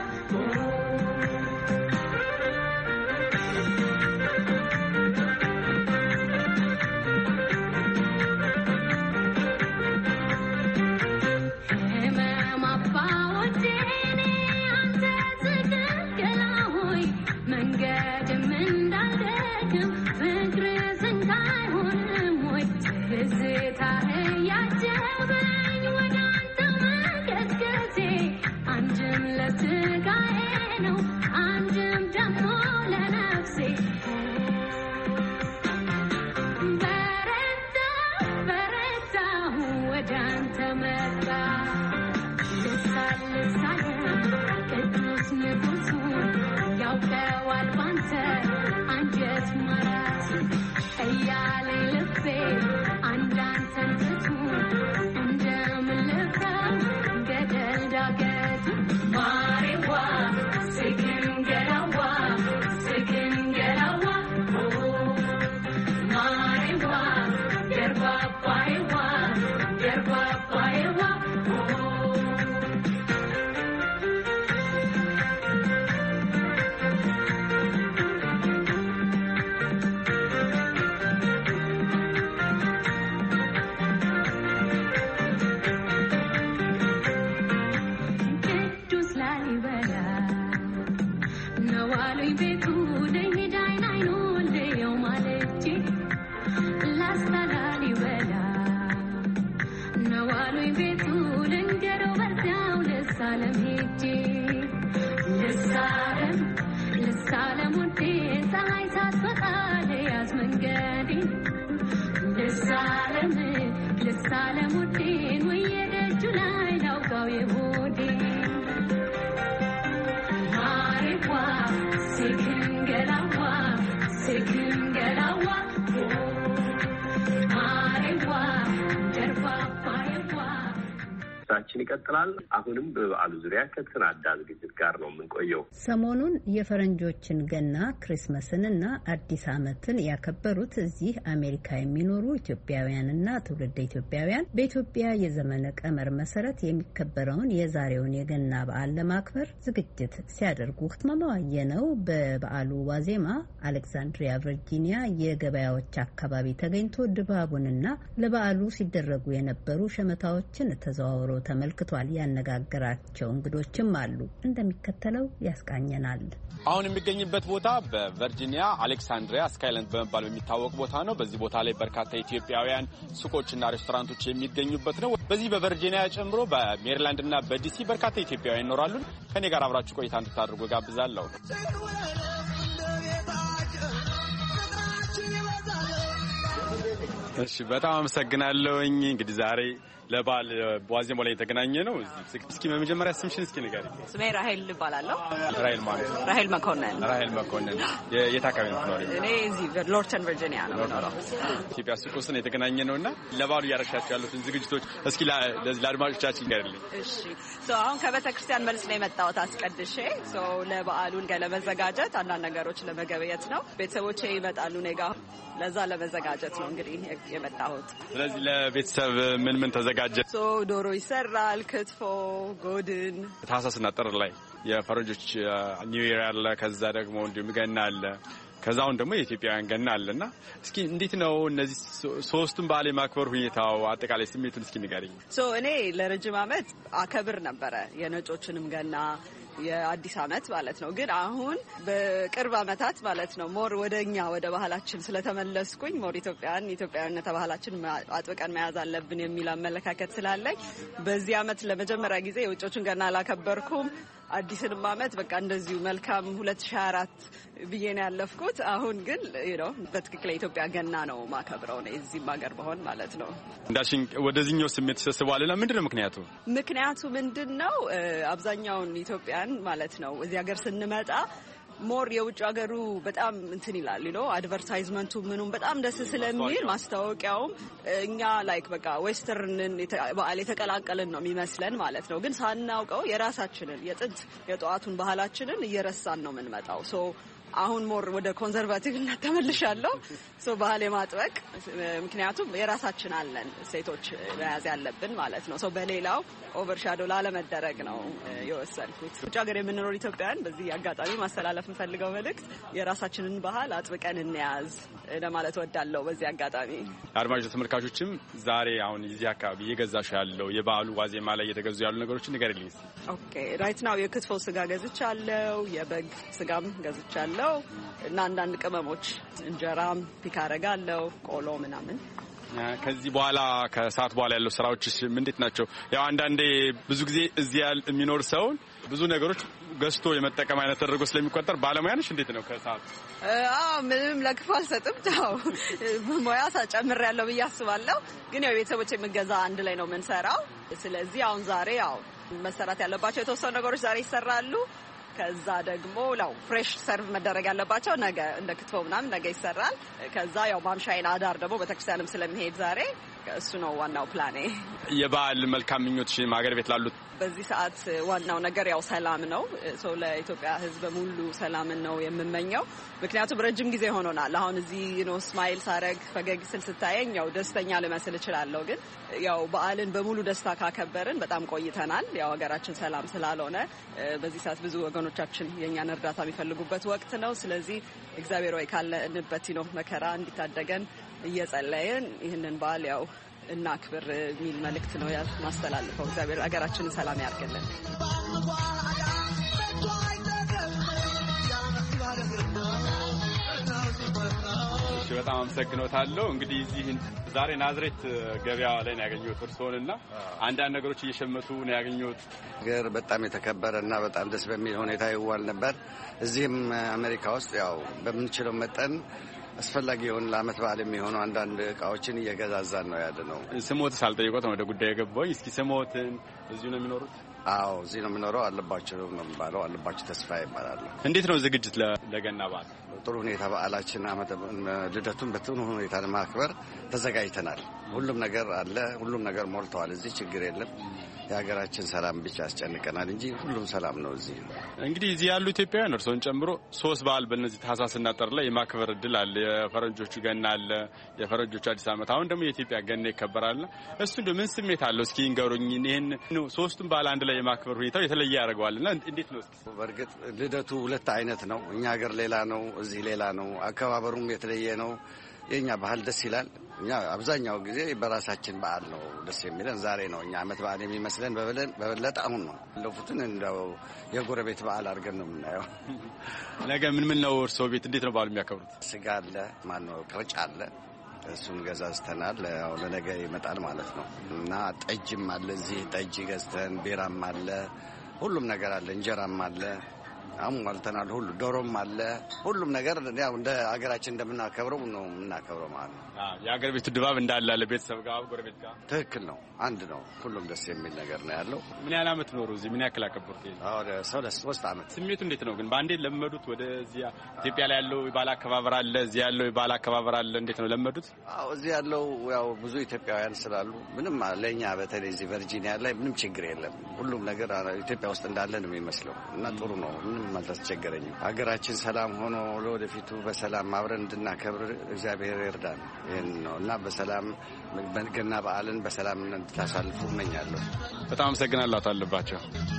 ዝግጅታችን ይቀጥላል። አሁንም በበዓሉ ዙሪያ ከተሰናዳ ዝግጅት ጋር ነው የምንቆየው። ሰሞኑን የፈረንጆችን ገና ክሪስመስንና አዲስ ዓመትን ያከበሩት እዚህ አሜሪካ የሚኖሩ ኢትዮጵያውያንና ትውልደ ኢትዮጵያውያን በኢትዮጵያ የዘመነ ቀመር መሰረት የሚከበረውን የዛሬውን የገና በዓል ለማክበር ዝግጅት ሲያደርጉ ማማዋየ ነው። በበዓሉ ዋዜማ አሌክሳንድሪያ ቨርጂኒያ የገበያዎች አካባቢ ተገኝቶ ድባቡንና ለበዓሉ ሲደረጉ የነበሩ ሸመታዎችን ተዘዋውሮ ተመልክቷል። ያነጋገራቸው እንግዶችም አሉ። እንደሚከተለው ያስቃኘናል። አሁን የሚገኝበት ቦታ በቨርጂኒያ አሌክሳንድሪያ ስካይላንድ በመባል የሚታወቅ ቦታ ነው። በዚህ ቦታ ላይ በርካታ ኢትዮጵያውያን ሱቆችና ሬስቶራንቶች የሚገኙበት ነው። በዚህ በቨርጂኒያ ጨምሮ በሜሪላንድና በዲሲ በርካታ ኢትዮጵያውያን ይኖራሉ። ከኔ ጋር አብራችሁ ቆይታ እንድታደርጉ ጋብዛለሁ። እሺ፣ በጣም አመሰግናለሁኝ። እንግዲህ ዛሬ ለበዓል ዋዜማው ላይ የተገናኘ ነው። እስኪ በመጀመሪያ ስምሽን እስኪ ንገሪኝ። ስሜ ራሄል እባላለሁ። ራሄል ማለት ነው? ራሄል መኮንን። ራሄል መኮንን። የት አካባቢ ነው የምትኖሪው? እኔ እዚህ ሎርተን ቨርጂኒያ ነው የምኖረው። ኢትዮጵያ ሱቅ ውስጥ ነው የተገናኘ ነውና ለበዓሉ እያረሻችሁ ያሉትን ዝግጅቶች እስኪ ለአድማጮቻችን ንገሪልኝ። እሺ፣ ሶ አሁን ከቤተክርስቲያን መልስ ነው የመጣሁት አስቀድሼ። ሶ ለበዓሉን ለመዘጋጀት አንዳንድ ነገሮች ለመገበየት ነው። ቤተሰቦቼ ይመጣሉ እኔ ጋር፣ ለዛ ለመዘጋጀት ነው እንግዲህ የመጣሁት። ስለዚህ ለቤተሰብ ምን ምን ተዘጋጀ? ሶ ዶሮ ይሰራል፣ ክትፎ፣ ጎድን። ታህሳስና ጥር ላይ የፈረንጆች ኒው ኢየር አለ። ከዛ ደግሞ እንዲሁም ገና አለ። ከዛውን ደግሞ የኢትዮጵያውያን ገና አለና እስኪ እንዴት ነው እነዚህ ሶስቱም በዓል የማክበር ሁኔታው አጠቃላይ ስሜቱን እስኪ ንገሪኝ። ሶ እኔ ለረጅም ዓመት አከብር ነበረ የነጮችንም ገና የአዲስ ዓመት ማለት ነው። ግን አሁን በቅርብ ዓመታት ማለት ነው ሞር ወደኛ ወደ ባህላችን ስለተመለስኩኝ ሞር ኢትዮጵያን ኢትዮጵያዊነት ባህላችን አጥብቀን መያዝ አለብን የሚል አመለካከት ስላለኝ በዚህ ዓመት ለመጀመሪያ ጊዜ የውጮችን ገና አላከበርኩም። አዲስንም ዓመት በቃ እንደዚሁ መልካም ሁለት ሺህ ሃያ አራት ብዬ ነው ያለፍኩት። አሁን ግን you know በትክክል የኢትዮጵያ ገና ነው ማከብረው ነው እዚህ ማገር በሆን ማለት ነው። እንዳሽን ወደዚህኛው ስሜት ተሰብስቧልና ምንድነው ምክንያቱ? ምክንያቱ ምንድነው? አብዛኛውን ኢትዮጵያን ማለት ነው እዚህ ሀገር ስንመጣ ሞር የውጭ ሀገሩ በጣም እንትን ይላል you know አድቨርታይዝመንቱ ምኑም በጣም ደስ ስለሚል ማስታወቂያውም እኛ ላይክ በቃ ዌስተርንን በዓል የተቀላቀልን ነው የሚመስለን ማለት ነው። ግን ሳናውቀው የራሳችንን የጥንት የጧቱን ባህላችንን እየረሳን ነው የምንመጣው። ሶ አሁን ሞር ወደ ኮንሰርቫቲቭነት ተመልሻለሁ። ሶ ባህል የማጥበቅ ምክንያቱም የራሳችን አለን ሴቶች መያዝ ያለብን ማለት ነው። ሶ በሌላው ኦቨርሻዶ ላለመደረግ ነው የወሰንኩት። ውጭ ሀገር የምንኖር ኢትዮጵያውያን በዚህ አጋጣሚ ማስተላለፍ እንፈልገው መልእክት የራሳችንን ባህል አጥብቀን እንያዝ ለማለት ወዳለው በዚህ አጋጣሚ አድማጭ ተመልካቾችም ዛሬ አሁን እዚህ አካባቢ እየገዛሽ ያለው የበዓሉ ዋዜማ ላይ እየተገዙ ያሉ ነገሮችን ንገሪልኝ። ኦኬ ራይት ናው የክትፎ ስጋ ገዝቻለሁ፣ የበግ ስጋም ገዝቻለሁ እና አንዳንድ ቅመሞች እንጀራም ፒክ አደርጋለሁ፣ ቆሎ ምናምን። ከዚህ በኋላ ከሰዓት በኋላ ያለው ስራዎችስ እንዴት ናቸው? ያው አንዳንዴ ብዙ ጊዜ እዚህ ያል የሚኖር ሰው ብዙ ነገሮች ገዝቶ የመጠቀም አይነት ተደርጎ ስለሚቆጠር ባለሙያ ነሽ። እንዴት ነው ከሰዓት? አዎ ምንም ለክፉ አልሰጥም። ታው ሙያ ሳጨምር ያለው ብዬ አስባለሁ። ግን ያው ቤተሰቦቼ የምገዛ አንድ ላይ ነው የምንሰራው። ስለዚህ አሁን ዛሬ ያው መሰራት ያለባቸው የተወሰኑ ነገሮች ዛሬ ይሰራሉ። ከዛ ደግሞ ላው ፍሬሽ ሰርቭ መደረግ ያለባቸው ነገ እንደ ክትፎ ምናምን ነገ ይሰራል። ከዛ ያው ማምሻዬን አዳር ደግሞ ቤተክርስቲያንም ስለሚሄድ ዛሬ እሱ ነው ዋናው ፕላኔ። የበዓል መልካም ምኞትሽ ማገር ቤት ላሉት በዚህ ሰዓት ዋናው ነገር ያው ሰላም ነው። ሶ ለኢትዮጵያ ሕዝብ ሙሉ ሰላምን ነው የምመኘው። ምክንያቱም ረጅም ጊዜ ሆኖናል። አሁን እዚህ ነው ስማይል ሳረግ ፈገግ ስል ስታየኝ ያው ደስተኛ ልመስል እችላለሁ። ግን ያው በዓልን በሙሉ ደስታ ካከበርን በጣም ቆይተናል። ያው ሀገራችን ሰላም ስላልሆነ በዚህ ሰዓት ብዙ ወገኖቻችን የኛን እርዳታ የሚፈልጉበት ወቅት ነው። ስለዚህ እግዚአብሔር ወይ ካለንበት ነው መከራ እንዲታደገን እየጸለይን ይህንን በዓል ያው እና ክብር የሚል መልእክት ነው ማስተላልፈው። እግዚአብሔር ሀገራችንን ሰላም ያርግልን። በጣም አመሰግኖታለሁ። እንግዲህ እዚህ ዛሬ ናዝሬት ገበያ ላይ ነው ያገኘሁት እርስዎንና አንዳንድ ነገሮች እየሸመቱ ነው ያገኘሁት። ነገር በጣም የተከበረና በጣም ደስ በሚል ሁኔታ ይዋል ነበር። እዚህም አሜሪካ ውስጥ ያው በምንችለው መጠን አስፈላጊ የሆነ ለዓመት በዓል የሚሆኑ አንዳንድ እቃዎችን እየገዛዛን ነው ያለነው። ስሞት ሳልጠይቆት ነው ወደ ጉዳይ የገባሁኝ። እስኪ ስሞትን እዚሁ ነው የሚኖሩት? አዎ እዚህ ነው የሚኖረው። አለባቸው ነው የሚባለው። አለባቸው ተስፋ ይባላል። እንዴት ነው ዝግጅት ለገና በዓል? ጥሩ ሁኔታ በዓላችን አመት ልደቱን በጥሩ ሁኔታ ለማክበር ተዘጋጅተናል። ሁሉም ነገር አለ። ሁሉም ነገር ሞልተዋል። እዚህ ችግር የለም። የሀገራችን ሰላም ብቻ ያስጨንቀናል እንጂ ሁሉም ሰላም ነው እዚህ። እንግዲህ እዚህ ያሉ ኢትዮጵያውያን እርሶን ጨምሮ ሶስት በዓል በእነዚህ ታህሳስና ጥር ላይ የማክበር እድል አለ። የፈረንጆቹ ገና አለ፣ የፈረንጆቹ አዲስ ዓመት፣ አሁን ደግሞ የኢትዮጵያ ገና ይከበራል። እሱ እንደው ምን ስሜት አለው እስኪ ንገሩኝ። ይሄን ሶስቱም በዓል አንድ ላይ የማክበር ሁኔታው የተለየ ያደርገዋልና እንዴት ነው እስኪ? በእርግጥ ልደቱ ሁለት አይነት ነው። እኛ ሀገር ሌላ ነው፣ እዚህ ሌላ ነው። አከባበሩም የተለየ ነው። የኛ ባህል ደስ ይላል። እኛ አብዛኛው ጊዜ በራሳችን በዓል ነው ደስ የሚለን። ዛሬ ነው እኛ አመት በዓል የሚመስለን በበለጠ አሁን ነው። ያለፉትን እንደው የጎረቤት በዓል አድርገን ነው የምናየው። ነገ ምን ምን ነው እርስዎ ቤት እንዴት ነው በዓሉ የሚያከብሩት? ስጋ አለ፣ ማነው ቅርጫ አለ። እሱን ገዛዝተናል። ያው ለነገ ይመጣል ማለት ነው። እና ጠጅም አለ፣ እዚህ ጠጅ ገዝተን ቢራም አለ፣ ሁሉም ነገር አለ፣ እንጀራም አለ። አሟልተናል። ሁሉ ዶሮም አለ። ሁሉም ነገር ያው እንደ ሀገራችን እንደምናከብረው ነው የምናከብረው ማለት ነው። አዎ የሀገር ቤቱ ድባብ እንዳለ አለ። ቤተሰብ ጋር ጎረቤት ጋር ትክክል ነው። አንድ ነው። ሁሉም ደስ የሚል ነገር ነው ያለው። ምን ያህል አመት ኖሩ እዚህ? ምን ያክል አከበሩት? አዎ ሰላሳ ሶስት አመት። ስሜቱ እንዴት ነው ግን? በአንዴ ለመዱት? ወደዚህ ኢትዮጵያ ላይ ያለው የባህል አከባበር አለ፣ እዚህ ያለው የባህል አከባበር አለ። እንዴት ነው ለመዱት? አዎ እዚህ ያለው ያው ብዙ ኢትዮጵያውያን ስላሉ ምንም ለኛ በተለይ እዚህ ቨርጂኒያ ላይ ምንም ችግር የለም። ሁሉም ነገር ኢትዮጵያ ውስጥ እንዳለ ነው የሚመስለው እና ጥሩ ነው። ምንም አልተቸገረኝም። ሀገራችን ሰላም ሆኖ ለወደፊቱ በሰላም አብረን እንድናከብር እግዚአብሔር ይርዳን። ይሄን ነው እና በሰላም ገና በዓልን በሰላም እንድታሳልፉ እመኛለሁ። በጣም አመሰግናለሁ። አታለባቸው።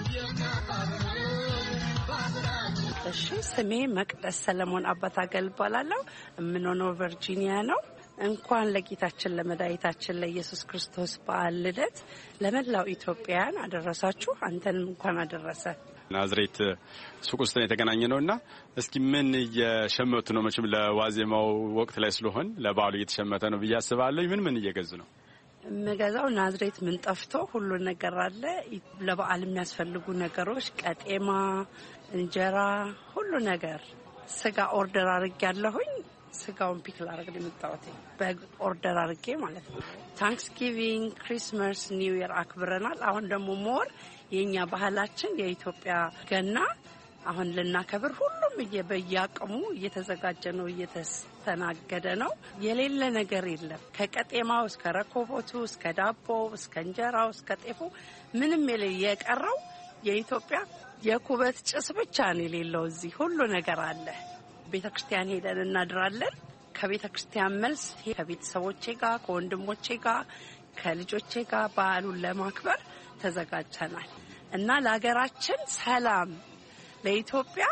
እሺ፣ ስሜ መቅደስ ሰለሞን አባታገል እባላለሁ። የምኖረው ቨርጂኒያ ነው። እንኳን ለጌታችን ለመድኃኒታችን ለኢየሱስ ክርስቶስ በዓል ልደት ለመላው ኢትዮጵያውያን አደረሳችሁ። አንተንም እንኳን አደረሰ። ናዝሬት ሱቅ ውስጥ ነው የተገናኘ ነውና እስኪ ምን እየሸመቱ ነው? መቼም ለዋዜማው ወቅት ላይ ስለሆን ለበዓሉ እየተሸመተ ነው ብዬ አስባለሁ። ምን ምን እየገዙ ነው? የምገዛው ናዝሬት ምን ጠፍቶ ሁሉ ነገር አለ። ለበዓል የሚያስፈልጉ ነገሮች ቀጤማ፣ እንጀራ፣ ሁሉ ነገር። ስጋ ኦርደር አድርጌያለሁኝ። ስጋውን ፒክ ላደርግ ነው የመጣሁት። በኦርደር አድርጌ ማለት ነው። ታንክስጊቪንግ፣ ክሪስማስ፣ ኒው ኢየር አክብረናል። አሁን ደግሞ ሞር የኛ ባህላችን የኢትዮጵያ ገና አሁን ልናከብር ሁሉም በየአቅሙ እየተዘጋጀ ነው፣ እየተስተናገደ ነው። የሌለ ነገር የለም። ከቀጤማው እስከ ረኮቦቱ እስከ ዳቦ እስከ እንጀራው እስከ ጤፉ ምንም የቀረው የኢትዮጵያ የኩበት ጭስ ብቻ ነው የሌለው። እዚህ ሁሉ ነገር አለ። ቤተክርስቲያን ሄደን እናድራለን። ከቤተክርስቲያን መልስ ከቤተሰቦቼ ጋር ከወንድሞቼ ጋር ከልጆቼ ጋር በዓሉን ለማክበር ተዘጋጅተናል እና ለሀገራችን ሰላም ለኢትዮጵያ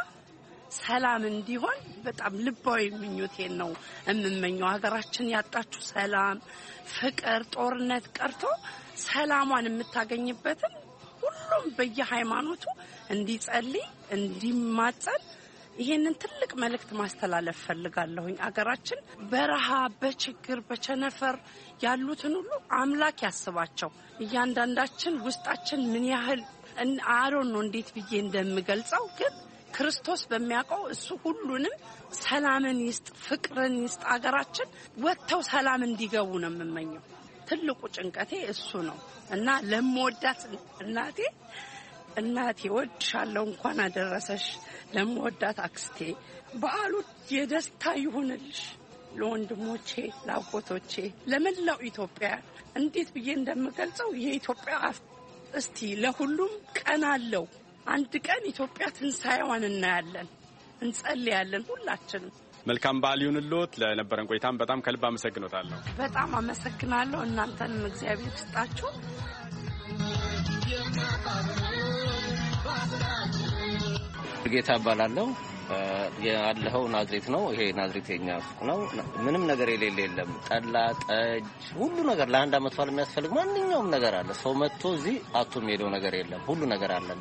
ሰላም እንዲሆን በጣም ልባዊ ምኞቴን ነው የምመኘው። ሀገራችን ያጣችው ሰላም፣ ፍቅር፣ ጦርነት ቀርቶ ሰላሟን የምታገኝበትን ሁሉም በየሃይማኖቱ እንዲጸልይ እንዲማጸን ይሄንን ትልቅ መልእክት ማስተላለፍ ፈልጋለሁኝ። አገራችን በረሃ በችግር በቸነፈር ያሉትን ሁሉ አምላክ ያስባቸው። እያንዳንዳችን ውስጣችን ምን ያህል አሮን ነው እንዴት ብዬ እንደምገልጸው ግን ክርስቶስ በሚያውቀው እሱ ሁሉንም ሰላምን ይስጥ፣ ፍቅርን ይስጥ። አገራችን ወጥተው ሰላም እንዲገቡ ነው የምመኘው። ትልቁ ጭንቀቴ እሱ ነው እና ለምወዳት እናቴ እናቴ ወድሻለሁ፣ እንኳን አደረሰሽ። ለምወዳት አክስቴ በዓሉ የደስታ ይሁንልሽ። ለወንድሞቼ፣ ለአጎቶቼ፣ ለመላው ኢትዮጵያ እንዴት ብዬ እንደምገልጸው የኢትዮጵያ እስቲ ለሁሉም ቀን አለው። አንድ ቀን ኢትዮጵያ ትንሳኤዋን እናያለን፣ እንጸልያለን ሁላችንም። መልካም በዓል ይሁንልዎት። ለነበረን ቆይታም በጣም ከልብ አመሰግኖታለሁ። በጣም አመሰግናለሁ። እናንተንም እግዚአብሔር ይስጣችሁ። ጌታ እባላለሁ። ያለኸው ናዝሬት ነው። ይሄ ናዝሬት የኛ ሱቅ ነው። ምንም ነገር የሌለ የለም። ጠላ፣ ጠጅ፣ ሁሉ ነገር ለአንድ አመት በዓል የሚያስፈልግ ማንኛውም ነገር አለ። ሰው መጥቶ እዚህ አቶ የሚሄደው ነገር የለም። ሁሉ ነገር አለ።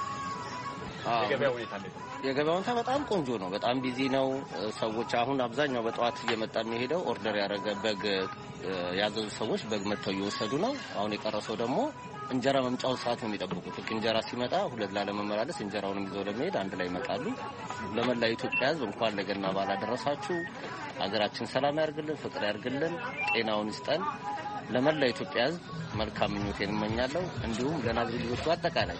የገበያው ሁኔታ በጣም ቆንጆ ነው። በጣም ቢዚ ነው። ሰዎች አሁን አብዛኛው በጠዋት እየመጣ የሚሄደው ኦርደር ያደረገ በግ ያዘዙ ሰዎች በግ መጥተው እየወሰዱ ነው። አሁን የቀረሰው ደግሞ እንጀራ መምጫውን ሰዓት ነው የሚጠብቁት። ልክ እንጀራ ሲመጣ ሁለት ላለመመላለስ እንጀራውንም ይዘው ለመሄድ አንድ ላይ ይመጣሉ። ለመላ ኢትዮጵያ ሕዝብ እንኳን ለገና በዓል አደረሳችሁ። ሀገራችን ሰላም ያርግልን፣ ፍቅር ያርግልን፣ ጤናውን ይስጠን። ለመላ ኢትዮጵያ ሕዝብ መልካም ምኞቴን እመኛለሁ። እንዲሁም ለናዝሬት ልጆቹ አጠቃላይ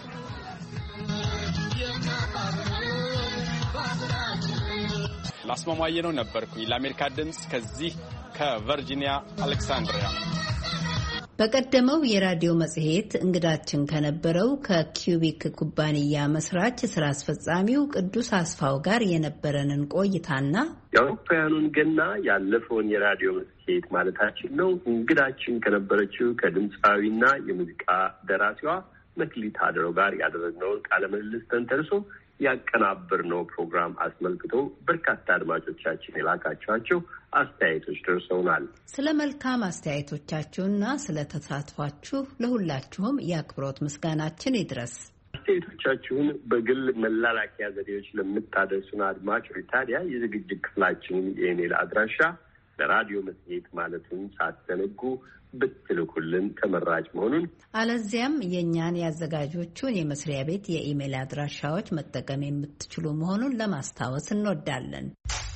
ላስማማየ ነው ነበርኩኝ። ለአሜሪካ ድምጽ ከዚህ ከቨርጂኒያ አሌክሳንድሪያ በቀደመው የራዲዮ መጽሔት እንግዳችን ከነበረው ከኪዩቢክ ኩባንያ መስራች ስራ አስፈጻሚው ቅዱስ አስፋው ጋር የነበረንን ቆይታና የአውሮፓውያኑን ገና ያለፈውን የራዲዮ መጽሔት ማለታችን ነው እንግዳችን ከነበረችው ከድምፃዊና የሙዚቃ ደራሲዋ መክሊት አድረው ጋር ያደረግነውን ቃለ ምልልስ ተንተርሶ ያቀናበርነው ፕሮግራም አስመልክቶ በርካታ አድማጮቻችን የላካቸዋቸው አስተያየቶች ደርሰውናል። ስለ መልካም አስተያየቶቻችሁና ስለ ተሳትፏችሁ ለሁላችሁም የአክብሮት ምስጋናችን ይድረስ። አስተያየቶቻችሁን በግል መላላኪያ ዘዴዎች ለምታደርሱን አድማጮች ታዲያ የዝግጅት ክፍላችንን የኢሜል አድራሻ ለራዲዮ መጽሔት ማለቱን ሳትዘነጉ ብትልኩልን ተመራጭ መሆኑን፣ አለዚያም የእኛን ያዘጋጆቹን የመስሪያ ቤት የኢሜል አድራሻዎች መጠቀም የምትችሉ መሆኑን ለማስታወስ እንወዳለን።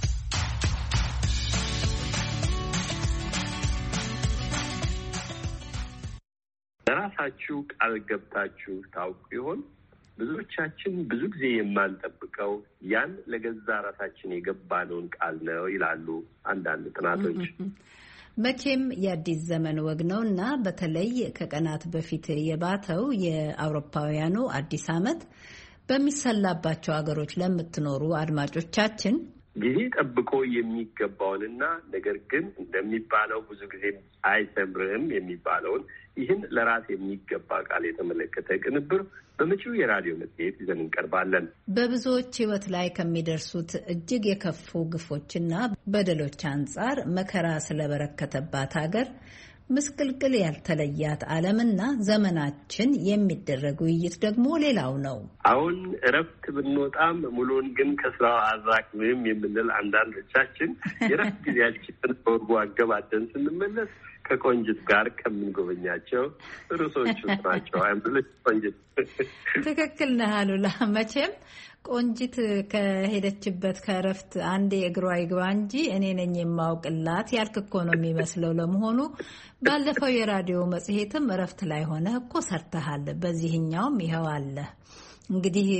ለራሳችሁ ቃል ገብታችሁ ታውቁ ይሆን? ብዙዎቻችን ብዙ ጊዜ የማንጠብቀው ያን ለገዛ ራሳችን የገባነውን ቃል ነው ይላሉ አንዳንድ ጥናቶች። መቼም የአዲስ ዘመን ወግ ነው እና በተለይ ከቀናት በፊት የባተው የአውሮፓውያኑ አዲስ ዓመት በሚሰላባቸው ሀገሮች ለምትኖሩ አድማጮቻችን ጊዜ ጠብቆ የሚገባውንና ነገር ግን እንደሚባለው ብዙ ጊዜ አይሰምርም የሚባለውን ይህን ለራስ የሚገባ ቃል የተመለከተ ቅንብር በመጪው የራዲዮ መጽሔት ይዘን እንቀርባለን። በብዙዎች ሕይወት ላይ ከሚደርሱት እጅግ የከፉ ግፎችና በደሎች አንጻር መከራ ስለበረከተባት ሀገር ምስቅልቅል ያልተለያት ዓለምና ዘመናችን የሚደረግ ውይይት ደግሞ ሌላው ነው። አሁን እረፍት ብንወጣም ሙሉን ግን ከስራው አራቅም የምንል አንዳንዶቻችን የእረፍት ጊዜያችንን በወጉ አገባደን ስንመለስ ከቆንጅት ጋር ከምንጎበኛቸው ርዕሶች ናቸው። አይምልሽ ቆንጅት? ትክክል ነህ አሉላ። መቼም ቆንጅት ከሄደችበት ከእረፍት አንዴ እግሯ ይግባ እንጂ እኔ ነኝ የማውቅላት ያልክ እኮ ነው የሚመስለው። ለመሆኑ ባለፈው የራዲዮ መጽሔትም እረፍት ላይ ሆነህ እኮ ሰርተሃል። በዚህኛውም ይኸው አለ። እንግዲህ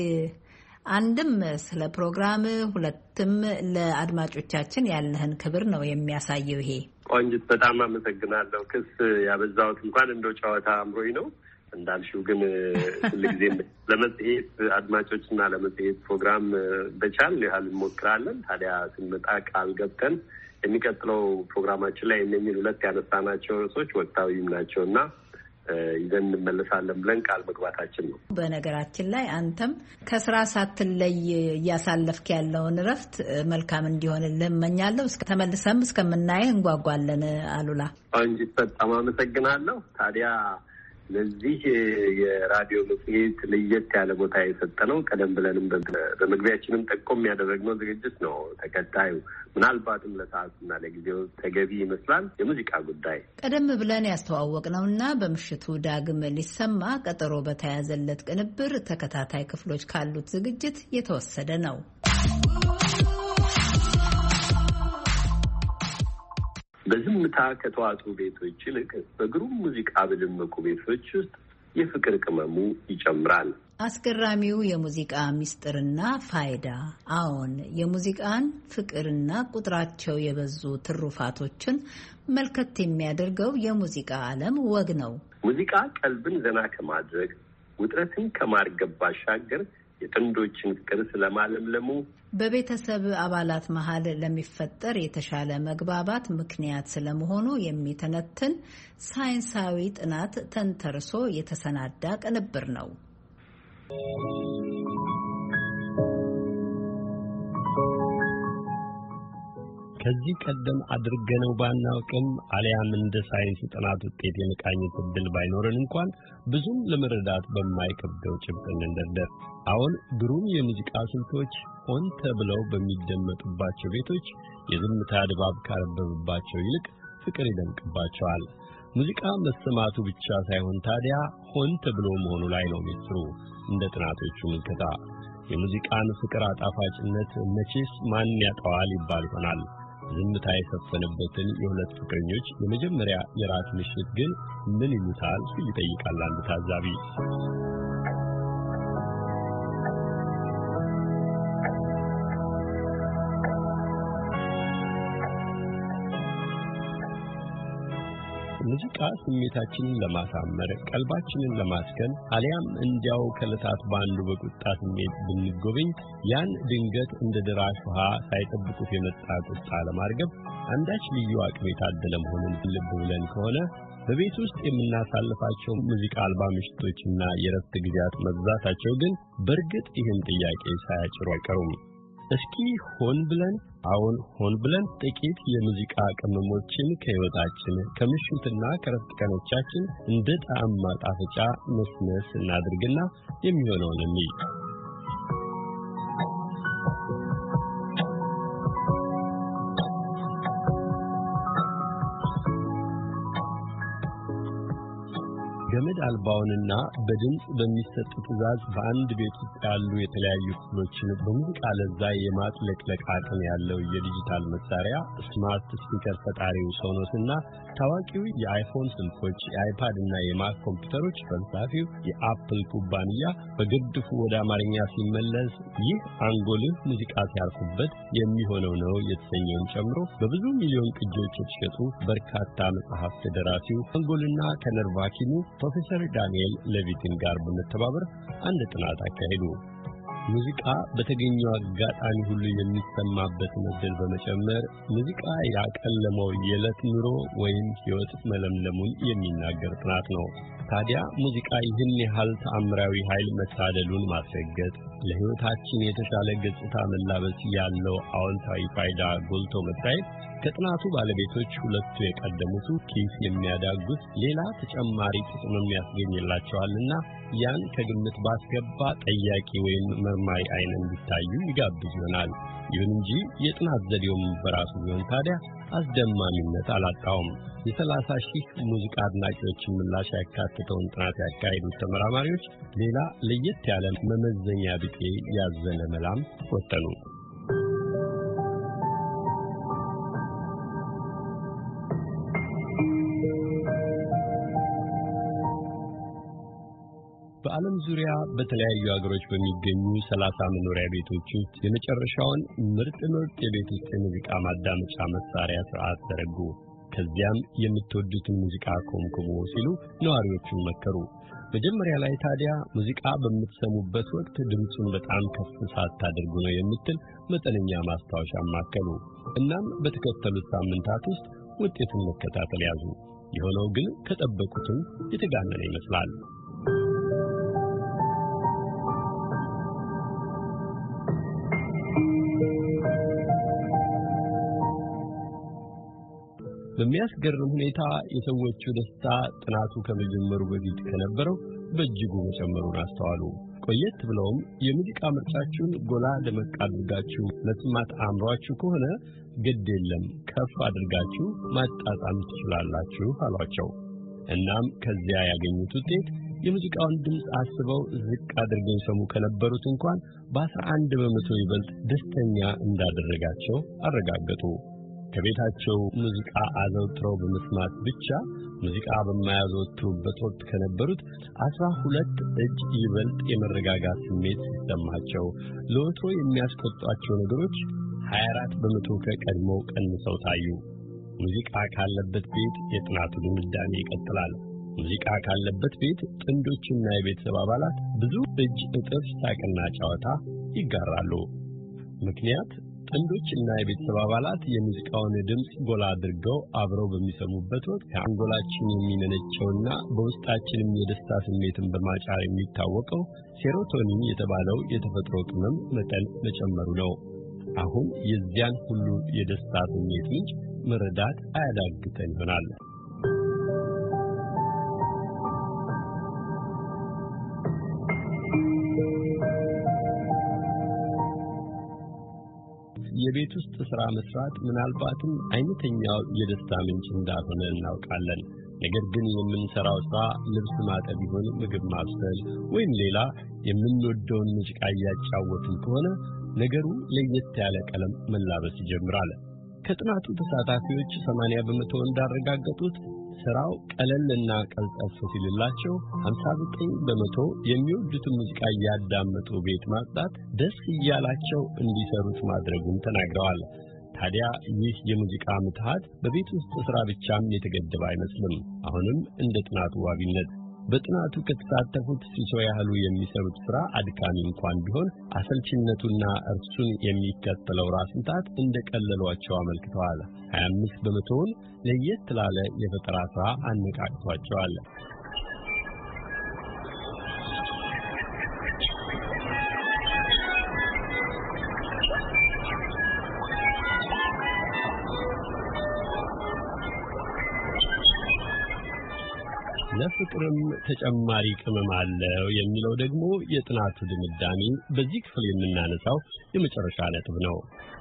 አንድም ስለ ፕሮግራም፣ ሁለትም ለአድማጮቻችን ያለህን ክብር ነው የሚያሳየው ይሄ። ቆንጅት በጣም አመሰግናለሁ። ክስ ያበዛሁት እንኳን እንደው ጨዋታ አምሮኝ ነው እንዳልሽው። ግን ሁልጊዜ ለመጽሔት አድማጮችና ለመጽሔት ፕሮግራም በቻል ያህል እንሞክራለን። ታዲያ ስንመጣ ቃል ገብተን የሚቀጥለው ፕሮግራማችን ላይ እነኝን ሁለት ያነሳናቸው ርዕሶች ወቅታዊም ናቸው እና ይዘን እንመለሳለን ብለን ቃል መግባታችን ነው። በነገራችን ላይ አንተም ከስራ ሳትለይ እያሳለፍክ ያለውን እረፍት መልካም እንዲሆንልህ እመኛለሁ። ተመልሰም እስከምናየህ እንጓጓለን። አሉላ ቆንጂት በጣም አመሰግናለሁ። ታዲያ ለዚህ የራዲዮ መጽሔት ለየት ያለ ቦታ የሰጠነው ቀደም ብለንም በመግቢያችንም ጠቆም ያደረግነው ዝግጅት ነው። ተከታዩ ምናልባትም ለሰዓቱና ለጊዜው ተገቢ ይመስላል የሙዚቃ ጉዳይ ቀደም ብለን ያስተዋወቅነውና በምሽቱ ዳግም ሊሰማ ቀጠሮ በተያዘለት ቅንብር ተከታታይ ክፍሎች ካሉት ዝግጅት የተወሰደ ነው። በዝምታ ከተዋጡ ቤቶች ይልቅ በግሩም ሙዚቃ በደመቁ ቤቶች ውስጥ የፍቅር ቅመሙ ይጨምራል። አስገራሚው የሙዚቃ ምስጢርና ፋይዳ። አዎን፣ የሙዚቃን ፍቅርና ቁጥራቸው የበዙ ትሩፋቶችን መልከት የሚያደርገው የሙዚቃ ዓለም ወግ ነው። ሙዚቃ ቀልብን ዘና ከማድረግ ውጥረትን ከማርገብ ባሻገር የጥንዶችን ፍቅር ስለማለምለሙ፣ በቤተሰብ አባላት መሀል ለሚፈጠር የተሻለ መግባባት ምክንያት ስለመሆኑ የሚተነትን ሳይንሳዊ ጥናት ተንተርሶ የተሰናዳ ቅንብር ነው። ከዚህ ቀደም አድርገነው ባናውቅም አሊያም እንደ ሳይንስ ጥናት ውጤት የመቃኘት ዕድል ባይኖረን እንኳን ብዙም ለመረዳት በማይከብደው ጭብጥ እንደርደር። አሁን ግሩም የሙዚቃ ስልቶች ሆን ተብለው በሚደመጡባቸው ቤቶች የዝምታ ድባብ ካረበበባቸው ይልቅ ፍቅር ይደምቅባቸዋል። ሙዚቃ መሰማቱ ብቻ ሳይሆን ታዲያ ሆን ተብሎ መሆኑ ላይ ነው ሚስጥሩ። እንደ ጥናቶቹ ምልከታ የሙዚቃን ፍቅር አጣፋጭነት መቼስ ማን ያጠዋል ይባል ይሆናል። ዝምታ የሰፈነበትን የሁለት ፍቅረኞች የመጀመሪያ የራት ምሽት ግን ምን ይሉታል ሲል ይጠይቃል አንድ ታዛቢ። ሙዚቃ ስሜታችንን ለማሳመር ቀልባችንን ለማስከን አሊያም እንዲያው ከለታት ባንዱ በቁጣ ስሜት ብንጎበኝ ያን ድንገት እንደ ደራሽ ውሃ ሳይጠብቁት የመጣ ቁጣ ለማርገብ አንዳች ልዩ አቅም የታደለ መሆኑን ልብ ብለን ከሆነ በቤት ውስጥ የምናሳልፋቸው ሙዚቃ አልባ ምሽቶችና የረፍት ጊዜያት መብዛታቸው ግን በእርግጥ ይህን ጥያቄ ሳያጭሩ አይቀሩም። እስኪ ሆን ብለን አሁን ሆን ብለን ጥቂት የሙዚቃ ቅመሞችን ከህይወታችን ከምሽትና ከረፍት ቀኖቻችን እንደ ጣዕም ማጣፈጫ መስመስ እናድርግና የሚሆነውን እንይ። ገመድ አልባውንና በድምጽ በሚሰጥ ትዕዛዝ በአንድ ቤት ውስጥ ያሉ የተለያዩ ክፍሎችን በሙዚቃ ለዛ የማጥለቅለቅ አቅም ያለው የዲጂታል መሳሪያ ስማርት ስፒከር ፈጣሪው ሶኖስና ታዋቂው የአይፎን ስልኮች፣ የአይፓድ እና የማክ ኮምፒውተሮች ፈልሳፊው የአፕል ኩባንያ በግድፉ ወደ አማርኛ ሲመለስ ይህ አንጎልህ ሙዚቃ ሲያርፉበት የሚሆነው ነው የተሰኘውን ጨምሮ በብዙ ሚሊዮን ቅጂዎች የተሸጡ በርካታ መጽሐፍት ደራሲው አንጎልና ከነርቭ ሐኪሙ ፕሮፌሰር ዳንኤል ሌቪትን ጋር በመተባበር አንድ ጥናት አካሄዱ። ሙዚቃ በተገኘው አጋጣሚ ሁሉ የሚሰማበት መደል በመጨመር ሙዚቃ ያቀለመው የዕለት ኑሮ ወይም ሕይወት መለምለሙን የሚናገር ጥናት ነው። ታዲያ ሙዚቃ ይህን ያህል ተአምራዊ ኃይል መታደሉን ማስረገጥ ለሕይወታችን የተሻለ ገጽታ መላበስ ያለው አዎንታዊ ፋይዳ ጎልቶ መታየት ከጥናቱ ባለቤቶች ሁለቱ የቀደሙት ኪስ የሚያዳጉት ሌላ ተጨማሪ ጥቅምም ያስገኝላቸዋልና ያን ከግምት ባስገባ ጠያቂ ወይም መርማሪ አይን እንዲታዩ ይጋብዝ ይሆናል። ይሁን እንጂ የጥናት ዘዴውም በራሱ ቢሆን ታዲያ አስደማሚነት አላጣውም። የሰላሳ ሺህ ሙዚቃ አድናቂዎችን ምላሽ ያካተተውን ጥናት ያካሄዱት ተመራማሪዎች ሌላ ለየት ያለ መመዘኛ ቢጤ ያዘለ መላም ወጠኑ። በዓለም ዙሪያ በተለያዩ ሀገሮች በሚገኙ ሰላሳ መኖሪያ ቤቶች ውስጥ የመጨረሻውን ምርጥ ምርጥ የቤት ውስጥ የሙዚቃ ማዳመጫ መሳሪያ ስርዓት ዘረጉ። ከዚያም የምትወዱትን ሙዚቃ ኮምኩሙ ሲሉ ነዋሪዎቹን መከሩ። መጀመሪያ ላይ ታዲያ ሙዚቃ በምትሰሙበት ወቅት ድምፁን በጣም ከፍ ሳታደርጉ ነው የምትል መጠነኛ ማስታወሻ ማከሉ። እናም በተከተሉት ሳምንታት ውስጥ ውጤቱን መከታተል ያዙ። የሆነው ግን ከጠበቁትም የተጋነነ ይመስላል። በሚያስገርም ሁኔታ የሰዎቹ ደስታ ጥናቱ ከመጀመሩ በፊት ከነበረው በእጅጉ መጨመሩን አስተዋሉ። ቆየት ብለውም የሙዚቃ ምርጫችሁን ጎላ ደመቅ አድርጋችሁ መስማት አምሯችሁ ከሆነ ግድ የለም ከፍ አድርጋችሁ ማጣጣም ትችላላችሁ አሏቸው። እናም ከዚያ ያገኙት ውጤት የሙዚቃውን ድምፅ አስበው ዝቅ አድርገው ይሰሙ ከነበሩት እንኳን በአስራ አንድ በመቶ ይበልጥ ደስተኛ እንዳደረጋቸው አረጋገጡ። ከቤታቸው ሙዚቃ አዘውትረው በመስማት ብቻ ሙዚቃ በማያዘወትሩበት ወቅት ከነበሩት አስራ ሁለት እጅ ይበልጥ የመረጋጋት ስሜት ሲሰማቸው ለወትሮ የሚያስቆጧቸው ነገሮች ሀያ አራት በመቶ ከቀድሞው ቀንሰው ታዩ። ሙዚቃ ካለበት ቤት የጥናቱ ድምዳሜ ይቀጥላል። ሙዚቃ ካለበት ቤት ጥንዶችና የቤተሰብ አባላት ብዙ እጅ እጥፍ ሳቅና ጨዋታ ይጋራሉ። ምክንያት ጥንዶችና የቤተሰብ አባላት የሙዚቃውን ድምፅ ጎላ አድርገው አብረው በሚሰሙበት ወቅት ከአንጎላችን የሚመነጨውና በውስጣችንም የደስታ ስሜትን በማጫር የሚታወቀው ሴሮቶኒን የተባለው የተፈጥሮ ቅመም መጠን መጨመሩ ነው። አሁን የዚያን ሁሉ የደስታ ስሜት ምንጭ መረዳት አያዳግተን ይሆናል። የቤት ውስጥ ሥራ መስራት ምናልባትም አይነተኛው የደስታ ምንጭ እንዳልሆነ እናውቃለን። ነገር ግን የምንሰራው ሥራ ልብስ ማጠብ ይሁን ምግብ ማብሰል ወይም ሌላ የምንወደውን ሙዚቃ እያጫወትን ከሆነ ነገሩ ለየት ያለ ቀለም መላበስ ይጀምራል። ከጥናቱ ተሳታፊዎች ሰማንያ በመቶ እንዳረጋገጡት ስራው ቀለልና ቀልጠፍ ሲልላቸው ሀምሳ ዘጠኝ በመቶ የሚወዱትን ሙዚቃ እያዳመጡ ቤት ማጽዳት ደስ እያላቸው እንዲሰሩት ማድረጉን ተናግረዋል። ታዲያ ይህ የሙዚቃ ምትሃት በቤት ውስጥ ሥራ ብቻም የተገደበ አይመስልም። አሁንም እንደ ጥናቱ ዋቢነት በጥናቱ ከተሳተፉት ሲሶ ያህሉ የሚሰሩት ሥራ አድካሚ እንኳን ቢሆን አሰልችነቱና እርሱን የሚከተለው ራስ ምታት እንደቀለሏቸው አመልክተዋል። ሀያ አምስት በመቶውን ለየት ላለ የፈጠራ ሥራ አነቃቅቷቸዋል። ለፍቅርም ተጨማሪ ቅመም አለው የሚለው ደግሞ የጥናቱ ድምዳሜ በዚህ ክፍል የምናነሳው የመጨረሻ ነጥብ ነው።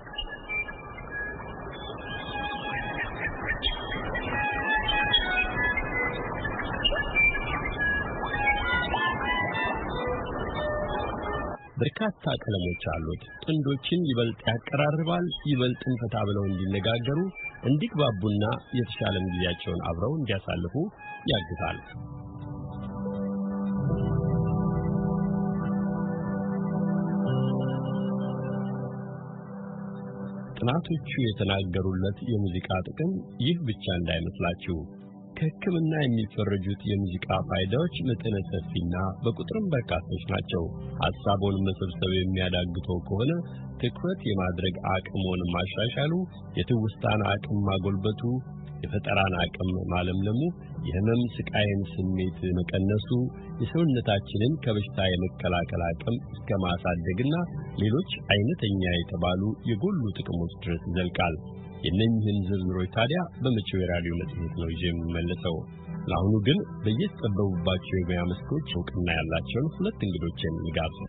በርካታ ቀለሞች አሉት። ጥንዶችን ይበልጥ ያቀራርባል፣ ይበልጥን ፈታ ብለው እንዲነጋገሩ፣ እንዲግባቡና የተሻለም ጊዜያቸውን አብረው እንዲያሳልፉ ያግዛል። ጥናቶቹ የተናገሩለት የሙዚቃ ጥቅም ይህ ብቻ እንዳይመስላችሁ። ከሕክምና የሚፈረጁት የሙዚቃ ፋይዳዎች መጠነ ሰፊና በቁጥርም በርካቶች ናቸው። ሐሳቡን መሰብሰብ የሚያዳግተው ከሆነ ትኩረት የማድረግ አቅሞን ማሻሻሉ፣ የትውስታን አቅም ማጎልበቱ፣ የፈጠራን አቅም ማለምለሙ፣ የህመም ስቃይን ስሜት መቀነሱ፣ የሰውነታችንን ከበሽታ የመከላከል አቅም እስከ ማሳደግና ሌሎች አይነተኛ የተባሉ የጎሉ ጥቅሞች ድረስ ይዘልቃል። የእነኝህን ዝርዝሮች ታዲያ በመጪው የራዲዮ መጽሔት ነው ይዤ የምመለሰው። ለአሁኑ ግን በየተጠበቡባቸው የሙያ መስኮች እውቅና ያላቸውን ሁለት እንግዶችን ልጋብዝ።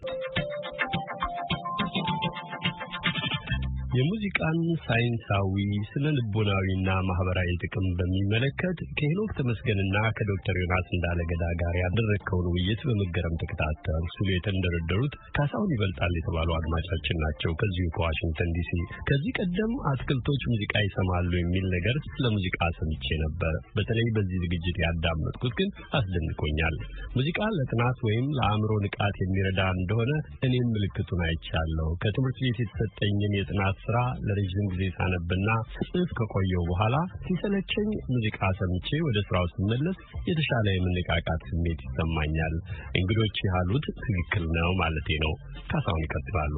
የሙዚቃን ሳይንሳዊ ስነ ልቦናዊና ማህበራዊ ጥቅም በሚመለከት ከሄኖክ ተመስገንና ከዶክተር ዮናስ እንዳለገዳ ጋር ያደረግከውን ውይይት በመገረም ተከታተል ሲሉ የተንደረደሩት ካሳሁን ይበልጣል የተባሉ አድማጫችን ናቸው ከዚሁ ከዋሽንግተን ዲሲ። ከዚህ ቀደም አትክልቶች ሙዚቃ ይሰማሉ የሚል ነገር ስለ ሙዚቃ ሰምቼ ነበር። በተለይ በዚህ ዝግጅት ያዳመጥኩት ግን አስደንቆኛል። ሙዚቃ ለጥናት ወይም ለአእምሮ ንቃት የሚረዳ እንደሆነ እኔም ምልክቱን አይቻለሁ። ከትምህርት ቤት የተሰጠኝን የጥናት ስራ ለረጅም ጊዜ ሳነብና ጽፍ ከቆየው በኋላ ሲሰለቸኝ ሙዚቃ ሰምቼ ወደ ስራው ስመለስ የተሻለ የመነቃቃት ስሜት ይሰማኛል። እንግዶች ያሉት ትክክል ነው ማለቴ ነው። ካሳሁን ይቀጥላሉ።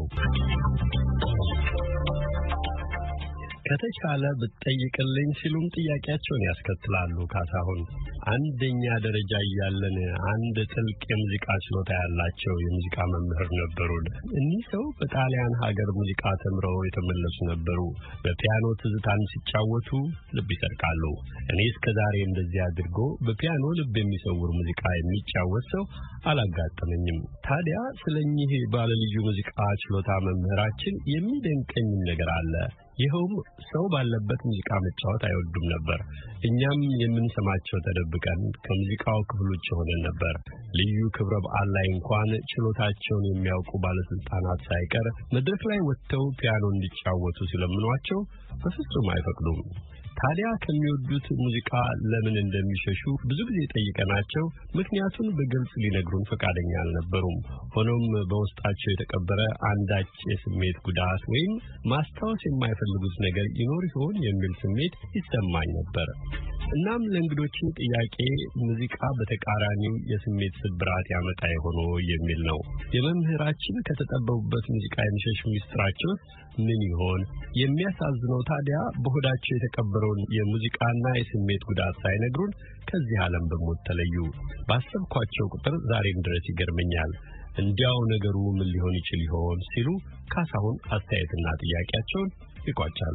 ከተቻለ ብትጠይቅልኝ ሲሉም ጥያቄያቸውን ያስከትላሉ። ካሳሁን አንደኛ ደረጃ እያለን አንድ ጥልቅ የሙዚቃ ችሎታ ያላቸው የሙዚቃ መምህር ነበሩን። እኒህ ሰው በጣሊያን ሀገር ሙዚቃ ተምረው የተመለሱ ነበሩ። በፒያኖ ትዝታን ሲጫወቱ ልብ ይሰርቃሉ። እኔ እስከዛሬ እንደዚህ አድርጎ በፒያኖ ልብ የሚሰውር ሙዚቃ የሚጫወት ሰው አላጋጠመኝም። ታዲያ ስለኚህ ባለልዩ ሙዚቃ ችሎታ መምህራችን የሚደንቀኝ ነገር አለ። ይኸውም ሰው ባለበት ሙዚቃ መጫወት አይወዱም ነበር። እኛም የምንሰማቸው ተደብቀን ከሙዚቃው ክፍል ውጭ ሆነን ነበር። ልዩ ክብረ በዓል ላይ እንኳን ችሎታቸውን የሚያውቁ ባለስልጣናት ሳይቀር መድረክ ላይ ወጥተው ፒያኖ እንዲጫወቱ ሲለምኗቸው በፍጹም አይፈቅዱም። ታዲያ ከሚወዱት ሙዚቃ ለምን እንደሚሸሹ ብዙ ጊዜ ጠይቀናቸው ምክንያቱን በግልጽ ሊነግሩን ፈቃደኛ አልነበሩም። ሆኖም በውስጣቸው የተቀበረ አንዳች የስሜት ጉዳት ወይም ማስታወስ የማይፈልጉት ነገር ይኖር ይሆን የሚል ስሜት ይሰማኝ ነበር። እናም ለእንግዶችን ጥያቄ ሙዚቃ በተቃራኒው የስሜት ስብራት ያመጣ የሆነ የሚል ነው። የመምህራችን ከተጠበቡበት ሙዚቃ የሚሸሽ ሚስጥራቸው ምን ይሆን? የሚያሳዝነው ታዲያ በሆዳቸው የተቀበረውን የሙዚቃና የስሜት ጉዳት ሳይነግሩን ከዚህ ዓለም በሞት ተለዩ። ባሰብኳቸው ቁጥር ዛሬም ድረስ ይገርመኛል። እንዲያው ነገሩ ምን ሊሆን ይችል ይሆን ሲሉ ካሳሁን አስተያየትና ጥያቄያቸውን ይቋጫሉ።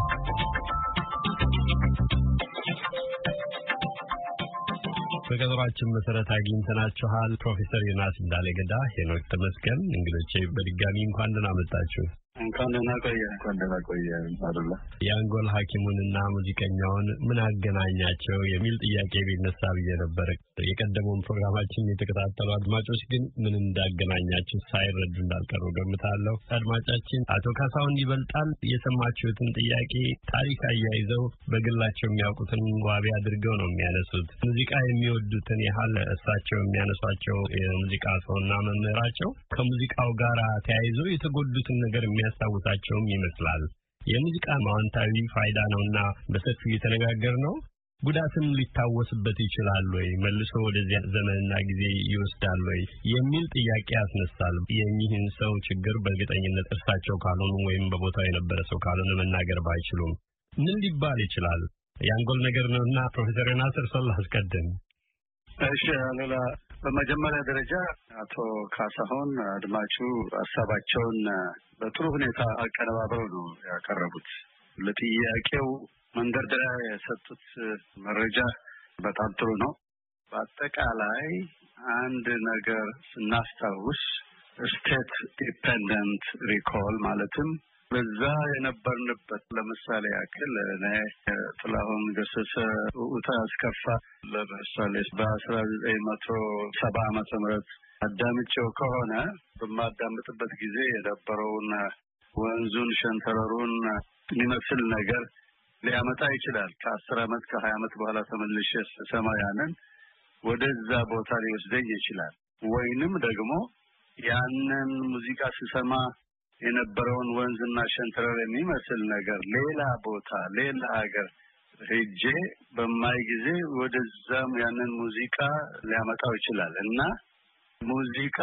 በቀጠሯችን መሰረት አግኝተናችኋል። ፕሮፌሰር ዮናስ እንዳለገዳ፣ ሄኖክ ተመስገን እንግዶቼ በድጋሚ እንኳን ደህና መጣችሁ። እንኳን ደህና ቆየ። እንኳን ደህና ቆየ። አይደለ የአንጎል ሐኪሙንና ሙዚቀኛውን ምን አገናኛቸው የሚል ጥያቄ ቢነሳ ብዬ ነበር። የቀደመውን ፕሮግራማችን የተከታተሉ አድማጮች ግን ምን እንዳገናኛቸው ሳይረዱ እንዳልቀሩ ገምታለሁ። አድማጫችን አቶ ካሳሁን ይበልጣል የሰማችሁትን ጥያቄ ታሪክ አያይዘው በግላቸው የሚያውቁትን ዋቢ አድርገው ነው የሚያነሱት። ሙዚቃ የሚወዱትን ያህል እሳቸው የሚያነሷቸው የሙዚቃ ሰውና መምህራቸው ከሙዚቃው ጋር ተያይዘው የተጎዱትን ነገር የሚያስታውሳቸውም ይመስላል። የሙዚቃ ማንታዊ ፋይዳ ነውና በሰፊው እየተነጋገር ነው። ጉዳትም ሊታወስበት ይችላል ወይ መልሶ ወደዚያ ዘመንና ጊዜ ይወስዳል ወይ የሚል ጥያቄ ያስነሳል። የኚህን ሰው ችግር በእርግጠኝነት እርሳቸው ካልሆኑ ወይም በቦታው የነበረ ሰው ካልሆነ መናገር ባይችሉም ምን ሊባል ይችላል? የአንጎል ነገር ነውና ፕሮፌሰር ናስር ሰላ አስቀድም። እሺ አሉላ፣ በመጀመሪያ ደረጃ አቶ ካሳሁን አድማጩ ሀሳባቸውን በጥሩ ሁኔታ አቀነባብረው ነው ያቀረቡት። ለጥያቄው መንደርደሪያ የሰጡት መረጃ በጣም ጥሩ ነው። በአጠቃላይ አንድ ነገር ስናስታውስ ስቴት ዲፔንደንት ሪኮል ማለትም በዛ የነበርንበት ለምሳሌ ያክል እኔ ጥላሁን ገሰሰ ውታ አስከፋ ለምሳሌ በአስራ ዘጠኝ መቶ ሰባ ዓመተ ምህረት አዳምጬው ከሆነ በማዳምጥበት ጊዜ የነበረውን ወንዙን ሸንተረሩን የሚመስል ነገር ሊያመጣ ይችላል። ከአስር ዓመት ከሀያ ዓመት በኋላ ተመልሼ ስሰማ ያንን ወደዛ ቦታ ሊወስደኝ ይችላል። ወይንም ደግሞ ያንን ሙዚቃ ስሰማ የነበረውን ወንዝና ሸንተረር የሚመስል ነገር ሌላ ቦታ ሌላ ሀገር ሄጄ በማይ ጊዜ ወደዛም ያንን ሙዚቃ ሊያመጣው ይችላል እና ሙዚቃ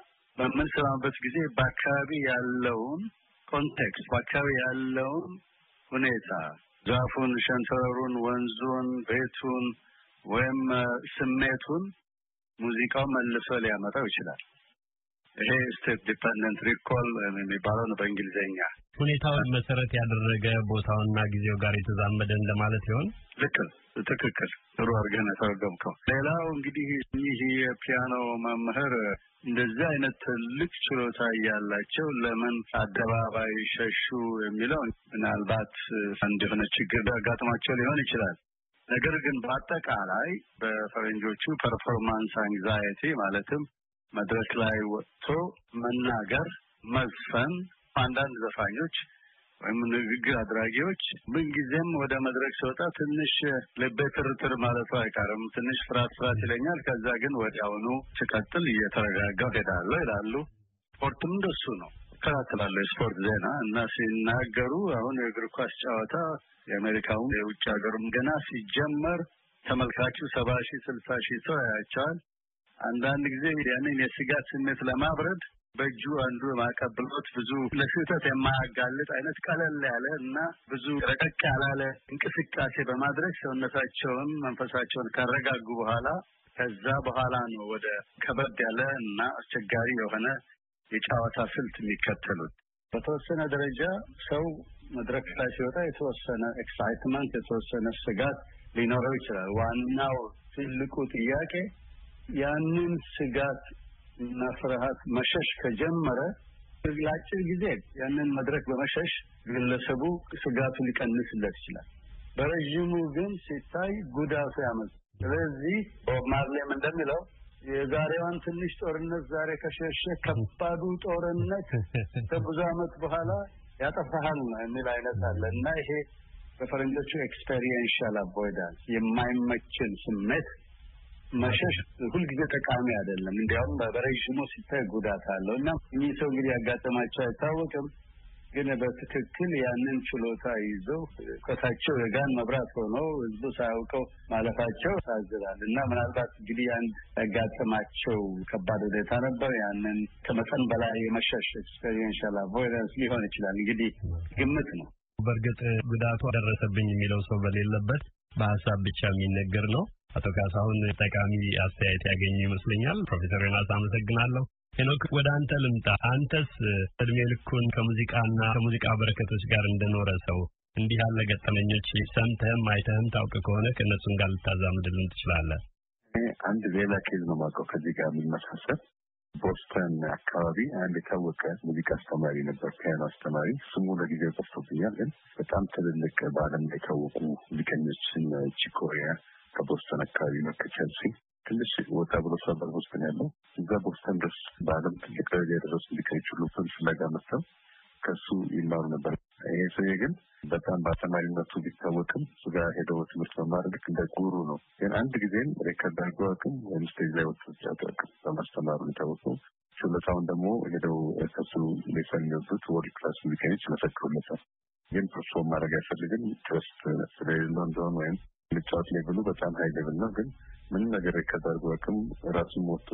በምንሰማበት ጊዜ በአካባቢ ያለውን ኮንቴክስት በአካባቢ ያለውን ሁኔታ ዛፉን፣ ሸንተረሩን፣ ወንዙን፣ ቤቱን ወይም ስሜቱን ሙዚቃው መልሶ ሊያመጣው ይችላል። ይሄ ስቴት ዲፔንደንት ሪኮል የሚባለው ነው በእንግሊዝኛ። ሁኔታውን መሰረት ያደረገ ቦታውና ጊዜው ጋር የተዛመደ እንደማለት ይሆን? ልክ ትክክል፣ ጥሩ አድርገህ ነው የተረጎምከው። ሌላው እንግዲህ ይህ የፒያኖ መምህር እንደዚህ አይነት ትልቅ ችሎታ እያላቸው ለምን አደባባይ ሸሹ የሚለው ምናልባት አንድ የሆነ ችግር ቢያጋጥማቸው ሊሆን ይችላል። ነገር ግን በአጠቃላይ በፈረንጆቹ ፐርፎርማንስ አንግዛይቲ ማለትም መድረክ ላይ ወጥቶ መናገር፣ መዝፈን አንዳንድ ዘፋኞች ወይም ንግግር አድራጊዎች ምንጊዜም ወደ መድረክ ሲወጣ ትንሽ ልቤ ትርትር ማለቱ አይቀርም። ትንሽ ፍርሃት ፍርሃት ይለኛል። ከዛ ግን ወዲያውኑ ስቀጥል እየተረጋጋሁ ሄዳለሁ ይላሉ። ስፖርትም እንደሱ ነው። እከታተላለሁ የስፖርት ዜና እና ሲናገሩ አሁን የእግር ኳስ ጨዋታ የአሜሪካውም የውጭ ሀገሩም ገና ሲጀመር ተመልካቹ ሰባ ሺህ ስልሳ ሺህ ሰው ያያቸዋል። አንዳንድ ጊዜ ያንን የስጋት ስሜት ለማብረድ በእጁ አንዱ ማቀብሎት ብዙ ለስህተት የማያጋልጥ አይነት ቀለል ያለ እና ብዙ ረቀቅ ያላለ እንቅስቃሴ በማድረግ ሰውነታቸውን መንፈሳቸውን ካረጋጉ በኋላ ከዛ በኋላ ነው ወደ ከበድ ያለ እና አስቸጋሪ የሆነ የጨዋታ ስልት የሚከተሉት። በተወሰነ ደረጃ ሰው መድረክ ላይ ሲወጣ የተወሰነ ኤክሳይትመንት የተወሰነ ስጋት ሊኖረው ይችላል። ዋናው ትልቁ ጥያቄ ያንን ስጋት እና ፍርሃት መሸሽ ከጀመረ ለአጭር ጊዜ ያንን መድረክ በመሸሽ ግለሰቡ ስጋቱ ሊቀንስለት ይችላል። በረዥሙ ግን ሲታይ ጉዳቱ ያመጣል። ስለዚህ ቦብ ማርሌም እንደሚለው የዛሬዋን ትንሽ ጦርነት ዛሬ ከሸሸ ከባዱ ጦርነት ከብዙ ዓመት በኋላ ያጠፋሃል የሚል አይነት አለ እና ይሄ በፈረንጆቹ ኤክስፔሪየንሻል አቮይዳንስ የማይመችን ስሜት መሸሽ ሁልጊዜ ጠቃሚ አይደለም። እንዲያውም በረዥሙ ሲታይ ጉዳት አለው እና እኚህ ሰው እንግዲህ ያጋጠማቸው አይታወቅም፣ ግን በትክክል ያንን ችሎታ ይዘው ከታቸው የጋን መብራት ሆነው ህዝቡ ሳያውቀው ማለፋቸው ያሳዝናል እና ምናልባት እንግዲህ አንድ ያጋጠማቸው ከባድ ሁኔታ ነበር። ያንን ከመጠን በላይ የመሸሽ ኤክስፔሪየንሻል አቮይዳንስ ሊሆን ይችላል። እንግዲህ ግምት ነው። በእርግጥ ጉዳቱ ደረሰብኝ የሚለው ሰው በሌለበት በሀሳብ ብቻ የሚነገር ነው። አቶ ካሳሁን ጠቃሚ አስተያየት ያገኙ ይመስለኛል። ፕሮፌሰር ዮናስ አመሰግናለሁ። ሄኖክ ወደ አንተ ልምጣ። አንተስ እድሜ ልኩን ከሙዚቃና ከሙዚቃ በረከቶች ጋር እንደኖረ ሰው እንዲህ ያለ ገጠመኞች ሰምተህም አይተህም ታውቅ ከሆነ ከእነሱም ጋር ልታዛምድልን ትችላለህ? አንድ ሌላ ኬዝ ነው የማውቀው ከዚህ ጋር የሚመሳሰል። ቦስተን አካባቢ አንድ የታወቀ ሙዚቃ አስተማሪ ነበር፣ ፒያኖ አስተማሪ። ስሙ ለጊዜው ጠፍቶብኛል፣ ግን በጣም ትልልቅ በዓለም ላይ የታወቁ ሙዚቀኞችን ቺኮሪያ ከቦስተን አካባቢ ነው፣ ከቸልሲ ትንሽ ወጣ ብሎ ሰበር ቦስተን ያለው እዛ ቦስተን ድረስ በዓለም ትልቅ ደረጃ የደረሱ ሙዚቀኞች ሁሉ ፍለጋ መጥተው ከሱ ይማሩ ነበር። ይሄ ሰውዬ ግን በጣም በአስተማሪነቱ ቢታወቅም እሱ ጋር ሄደው ትምህርት መማር ልክ እንደ ጉሩ ነው። ግን አንድ ጊዜም ሬከርድ አድርጎ አቅም ወይም ስቴጅ ላይ ወጥቶ ሲያጠቅም በማስተማሩ የታወቀው ችሎታውን ደግሞ ሄደው ከሱ ሌሰን የሚወዱት ወርልድ ክላስ ሙዚቀኞች መሰክሩለታል። ግን ፐርፎርም ማድረግ አይፈልግም። ትረስት ስለሌለው እንደሆነ ወይም ልጫወት ሌቭሉ በጣም ሀይ ሌቭል ነው። ግን ምንም ነገር ከዛርጉ አቅም ራሱን ሞቶ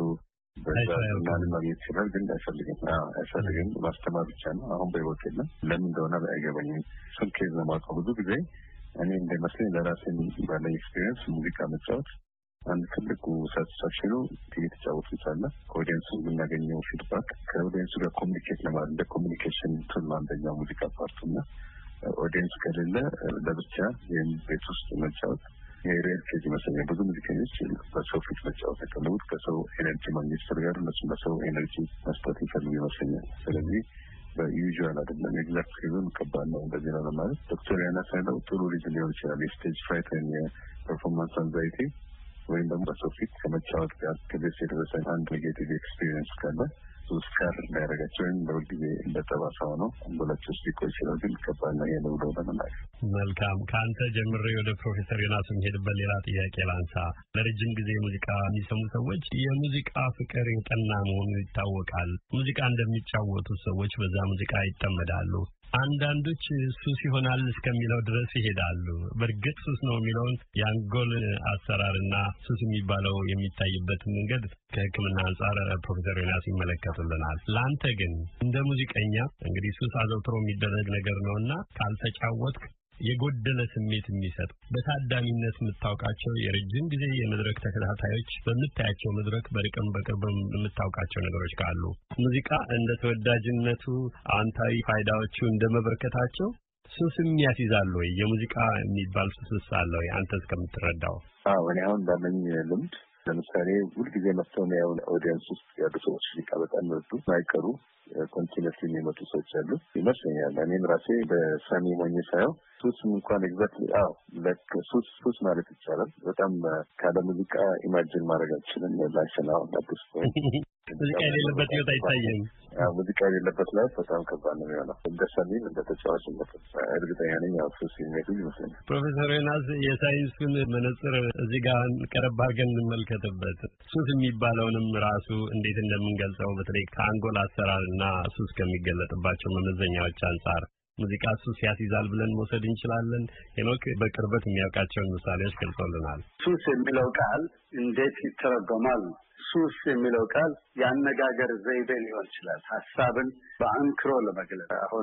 በዛ ማንም ማግኘት ይችላል። ግን አይፈልግም አይፈልግም ማስተማር ብቻ ነው። አሁን በህይወት የለም። ለምን እንደሆነ አይገባኝም። እሱን ኬዝ ነው የማውቀው። ብዙ ጊዜ እኔ እንደመስለኝ ለራሴ ባለኝ ኤክስፔሪንስ ሙዚቃ መጫወት አንድ ትልቁ ሳቲስፋክሽኑ እየተጫወቱ ሳለ ከኦዲየንሱ የምናገኘው ፊድባክ ከኦዲየንሱ ጋር ኮሚኒኬት ለማድረግ እንደ ኮሚኒኬሽን ቱል አንደኛው ሙዚቃ ፓርቱ እና ኦዲየንስ ከሌለ ለብቻ ይህን ቤት ውስጥ መጫወት የሬል ኬዝ ይመስለኛል። ብዙ ሙዚቀኞች በሰው ፊት መጫወት ያቀለቡት ከሰው ኤነርጂ ማግኘት ይፈልጋሉ። እነሱም በሰው ኤነርጂ መስጠት ይፈልጉ ይመስለኛል። ስለዚህ በዩዥዋል አይደለም። ኤግዛክት ሪዝን ከባድ ነው እንደዚህ ነው ለማለት ዶክተር ያና ሳይለው ጥሩ ሪዝን ሊሆን ይችላል። የስቴጅ ፍራይት ወይም የፐርፎርማንስ አንዛይቲ ወይም ደግሞ በሰው ፊት ከመጫወት ጋር ከቤስ የደረሰ አንድ ኔጌቲቭ ኤክስፒሪየንስ ካለ ስካር እንዳያደርጋቸው ወይም ለሁል ጊዜ እንደጠባሳ ነው አንጎላቸው ውስጥ ሊቆይ ይችላል። ግን ከባድ ነው የለው ብለው ለመናገር። መልካም ከአንተ ጀምሬ ወደ ፕሮፌሰር ዮናስ የሚሄድበት ሌላ ጥያቄ ላንሳ። ለረጅም ጊዜ ሙዚቃ የሚሰሙ ሰዎች የሙዚቃ ፍቅር የጠና መሆኑ ይታወቃል። ሙዚቃ እንደሚጫወቱ ሰዎች በዛ ሙዚቃ ይጠመዳሉ። አንዳንዶች ሱስ ይሆናል እስከሚለው ድረስ ይሄዳሉ። በእርግጥ ሱስ ነው የሚለውን የአንጎል አሰራርና ሱስ የሚባለው የሚታይበት መንገድ ከሕክምና አንጻር ፕሮፌሰር ዮናስ ይመለከቱልናል። ለአንተ ግን እንደ ሙዚቀኛ እንግዲህ ሱስ አዘውትሮ የሚደረግ ነገር ነውና ካልተጫወትክ የጎደለ ስሜት የሚሰጥ በታዳሚነት የምታውቃቸው የረጅም ጊዜ የመድረክ ተከታታዮች በምታያቸው መድረክ በርቅም በቅርብም የምታውቃቸው ነገሮች ካሉ ሙዚቃ እንደ ተወዳጅነቱ አዎንታዊ ፋይዳዎቹ እንደመበርከታቸው ሱስም ያስይዛል ወይ? የሙዚቃ የሚባል ሱስ አለ ወይ አንተ እስከምትረዳው? አዎ እኔ አሁን ባለኝ ልምድ ለምሳሌ ሁልጊዜ መጥተው ነው ኦዲየንስ ውስጥ ያሉ ሰዎች ሙዚቃ በጣም ወዱ አይቀሩ ኮንቲኒስሊ የሚመጡ ሰዎች አሉ ይመስለኛል። እኔም ራሴ በሰሚ ሞኝ ሳይሆን ሱስ እንኳን ኤግዛክትሊ አዎ ለክ ሱስ ሱስ ማለት ይቻላል። በጣም ካለ ሙዚቃ ኢማጂን ማድረግ አልችልም። ላይሰናው አዲስ ወይ ሙዚቃ የሌለበት ህይወት አይታየም። አዎ ሙዚቃ የሌለበት ላይ በጣም ከባድ ነው የሚሆነው። እንደ ሰሚም እንደ ተጫዋችነት እርግጠኛ ነኝ ያው ሱስ የሚሄዱ ይመስለኛል። ፕሮፌሰር ዮናስ የሳይንሱን መነጽር እዚህ ጋር ቀረብ አድርገን እንመልከትበት። ሱስ የሚባለውንም ራሱ እንዴት እንደምንገልጸው በተለይ ከአንጎል አሰራርና ሱስ ከሚገለጥባቸው መመዘኛዎች አንጻር ሙዚቃ ሱስ ያስይዛል ብለን መውሰድ እንችላለን። ሄኖክ በቅርበት የሚያውቃቸውን ምሳሌዎች ገልጾልናል። ሱስ የሚለው ቃል እንዴት ይተረጎማል? ሱስ የሚለው ቃል የአነጋገር ዘይቤ ሊሆን ይችላል። ሀሳብን በአንክሮ ለመግለጽ አሁን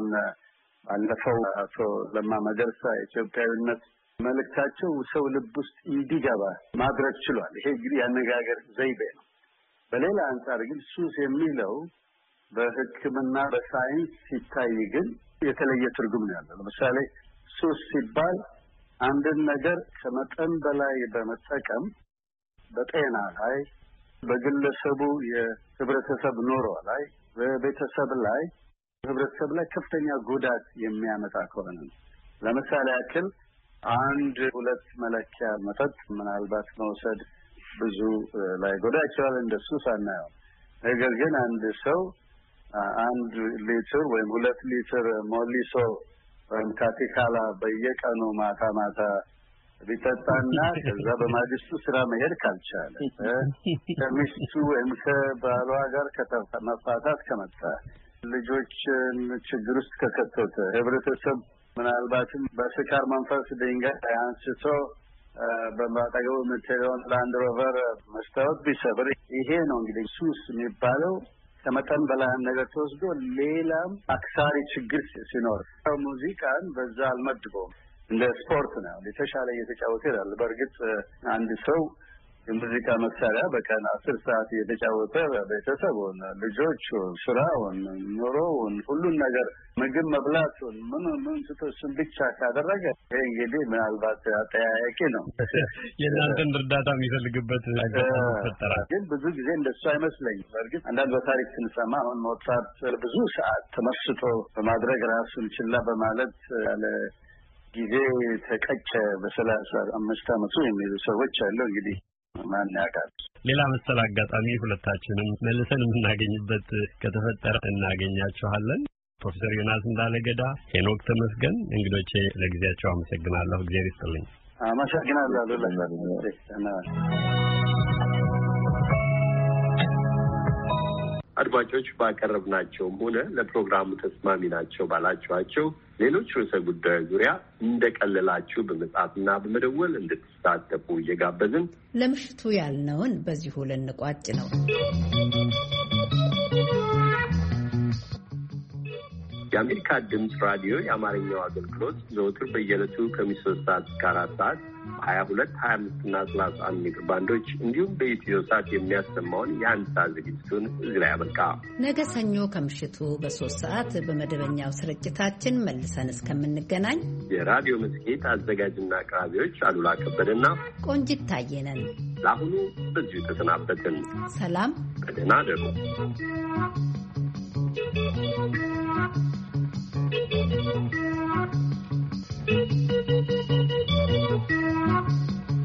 ባለፈው አቶ ለማ መገርሳ ኢትዮጵያዊነት መልእክታቸው ሰው ልብ ውስጥ እንዲገባ ማድረግ ችሏል። ይሄ እንግዲህ የአነጋገር ዘይቤ ነው። በሌላ አንጻር ግን ሱስ የሚለው በሕክምና በሳይንስ ሲታይ ግን የተለየ ትርጉም ነው ያለው። ለምሳሌ ሱስ ሲባል አንድን ነገር ከመጠን በላይ በመጠቀም በጤና ላይ፣ በግለሰቡ የህብረተሰብ ኑሮ ላይ፣ በቤተሰብ ላይ ህብረተሰብ ላይ ከፍተኛ ጉዳት የሚያመጣ ከሆነ ነው። ለምሳሌ ያክል አንድ ሁለት መለኪያ መጠጥ ምናልባት መውሰድ ብዙ ላይ ጎዳ ይችላል፣ እንደሱ ሳናየው። ነገር ግን አንድ ሰው አንድ ሊትር ወይም ሁለት ሊትር ሞሊሶ ወይም ካቲካላ በየቀኑ ማታ ማታ ቢጠጣና ከዛ በማግስቱ ስራ መሄድ ካልቻለ ከሚስቱ ወይም ከባሏ ጋር ከተመፋታት ከመጣ ልጆችን ችግር ውስጥ ከከተተ ህብረተሰብ ምናልባትም በስካር መንፈስ ድንጋይ አንስቶ በማጠገቡ የምትሄደውን ላንድ ሮቨር መስታወት ቢሰብር ይሄ ነው እንግዲህ ሱስ የሚባለው። ከመጠን በላይ ነገር ተወስዶ ሌላም አክሳሪ ችግር ሲኖር ሙዚቃን በዛ አልመድበውም። እንደ ስፖርት ነው የተሻለ እየተጫወተ ይላል። በእርግጥ አንድ ሰው የሙዚቃ መሳሪያ በቀን አስር ሰዓት እየተጫወተ ቤተሰቡን፣ ልጆቹን፣ ስራውን፣ ኑሮውን፣ ሁሉን ነገር ምግብ መብላቱን ምን ምን እሱን ብቻ ካደረገ ይሄ እንግዲህ ምናልባት አጠያያቂ ነው። የእናንተን እርዳታ የሚፈልግበት አጋጣሚ ይፈጠራል። ግን ብዙ ጊዜ እንደሱ አይመስለኝም። በእርግጥ አንዳንድ በታሪክ ስንሰማ አሁን ሞዛርት ብዙ ሰዓት ተመስጦ በማድረግ ራሱን ችላ በማለት ያለ ጊዜ ተቀጨ በሰላሳ አምስት አመቱ የሚሉ ሰዎች አሉ። እንግዲህ ማን ያውቃል? ሌላ መሰል አጋጣሚ ሁለታችንም መልሰን የምናገኝበት ከተፈጠረ እናገኛችኋለን። ፕሮፌሰር ዮናስ እንዳለገዳ፣ ሄኖክ ተመስገን እንግዶቼ ለጊዜያቸው አመሰግናለሁ። እግዚአብሔር ይስጥልኝ። አመሰግናለሁ። አድማጮች ባቀረብናቸውም ሆነ ለፕሮግራሙ ተስማሚ ናቸው ባላችኋቸው ሌሎች ርዕሰ ጉዳዮች ዙሪያ እንደቀለላችሁ በመጻፍና በመደወል እንድትሳተፉ እየጋበዝን ለምሽቱ ያልነውን በዚሁ ልንቋጭ ነው። የአሜሪካ ድምፅ ራዲዮ የአማርኛው አገልግሎት ዘወትር በየዕለቱ ከምሽቱ ሶስት ሰዓት እስከ አራት ሰዓት ሀያ ሁለት ሀያ አምስት እና ሰላሳ አንድ ሜትር ባንዶች እንዲሁም በኢትዮ ሳት የሚያሰማውን የአንድ ሰዓት ዝግጅቱን እዚህ ላይ ያበቃ። ነገ ሰኞ ከምሽቱ በሶስት ሰዓት በመደበኛው ስርጭታችን መልሰን እስከምንገናኝ የራዲዮ መጽሔት አዘጋጅና አቅራቢዎች አሉላ ከበደና ቆንጂት ታየ ነን። ለአሁኑ በዚሁ ተሰናበትን። ሰላም፣ በደህና እደሩ።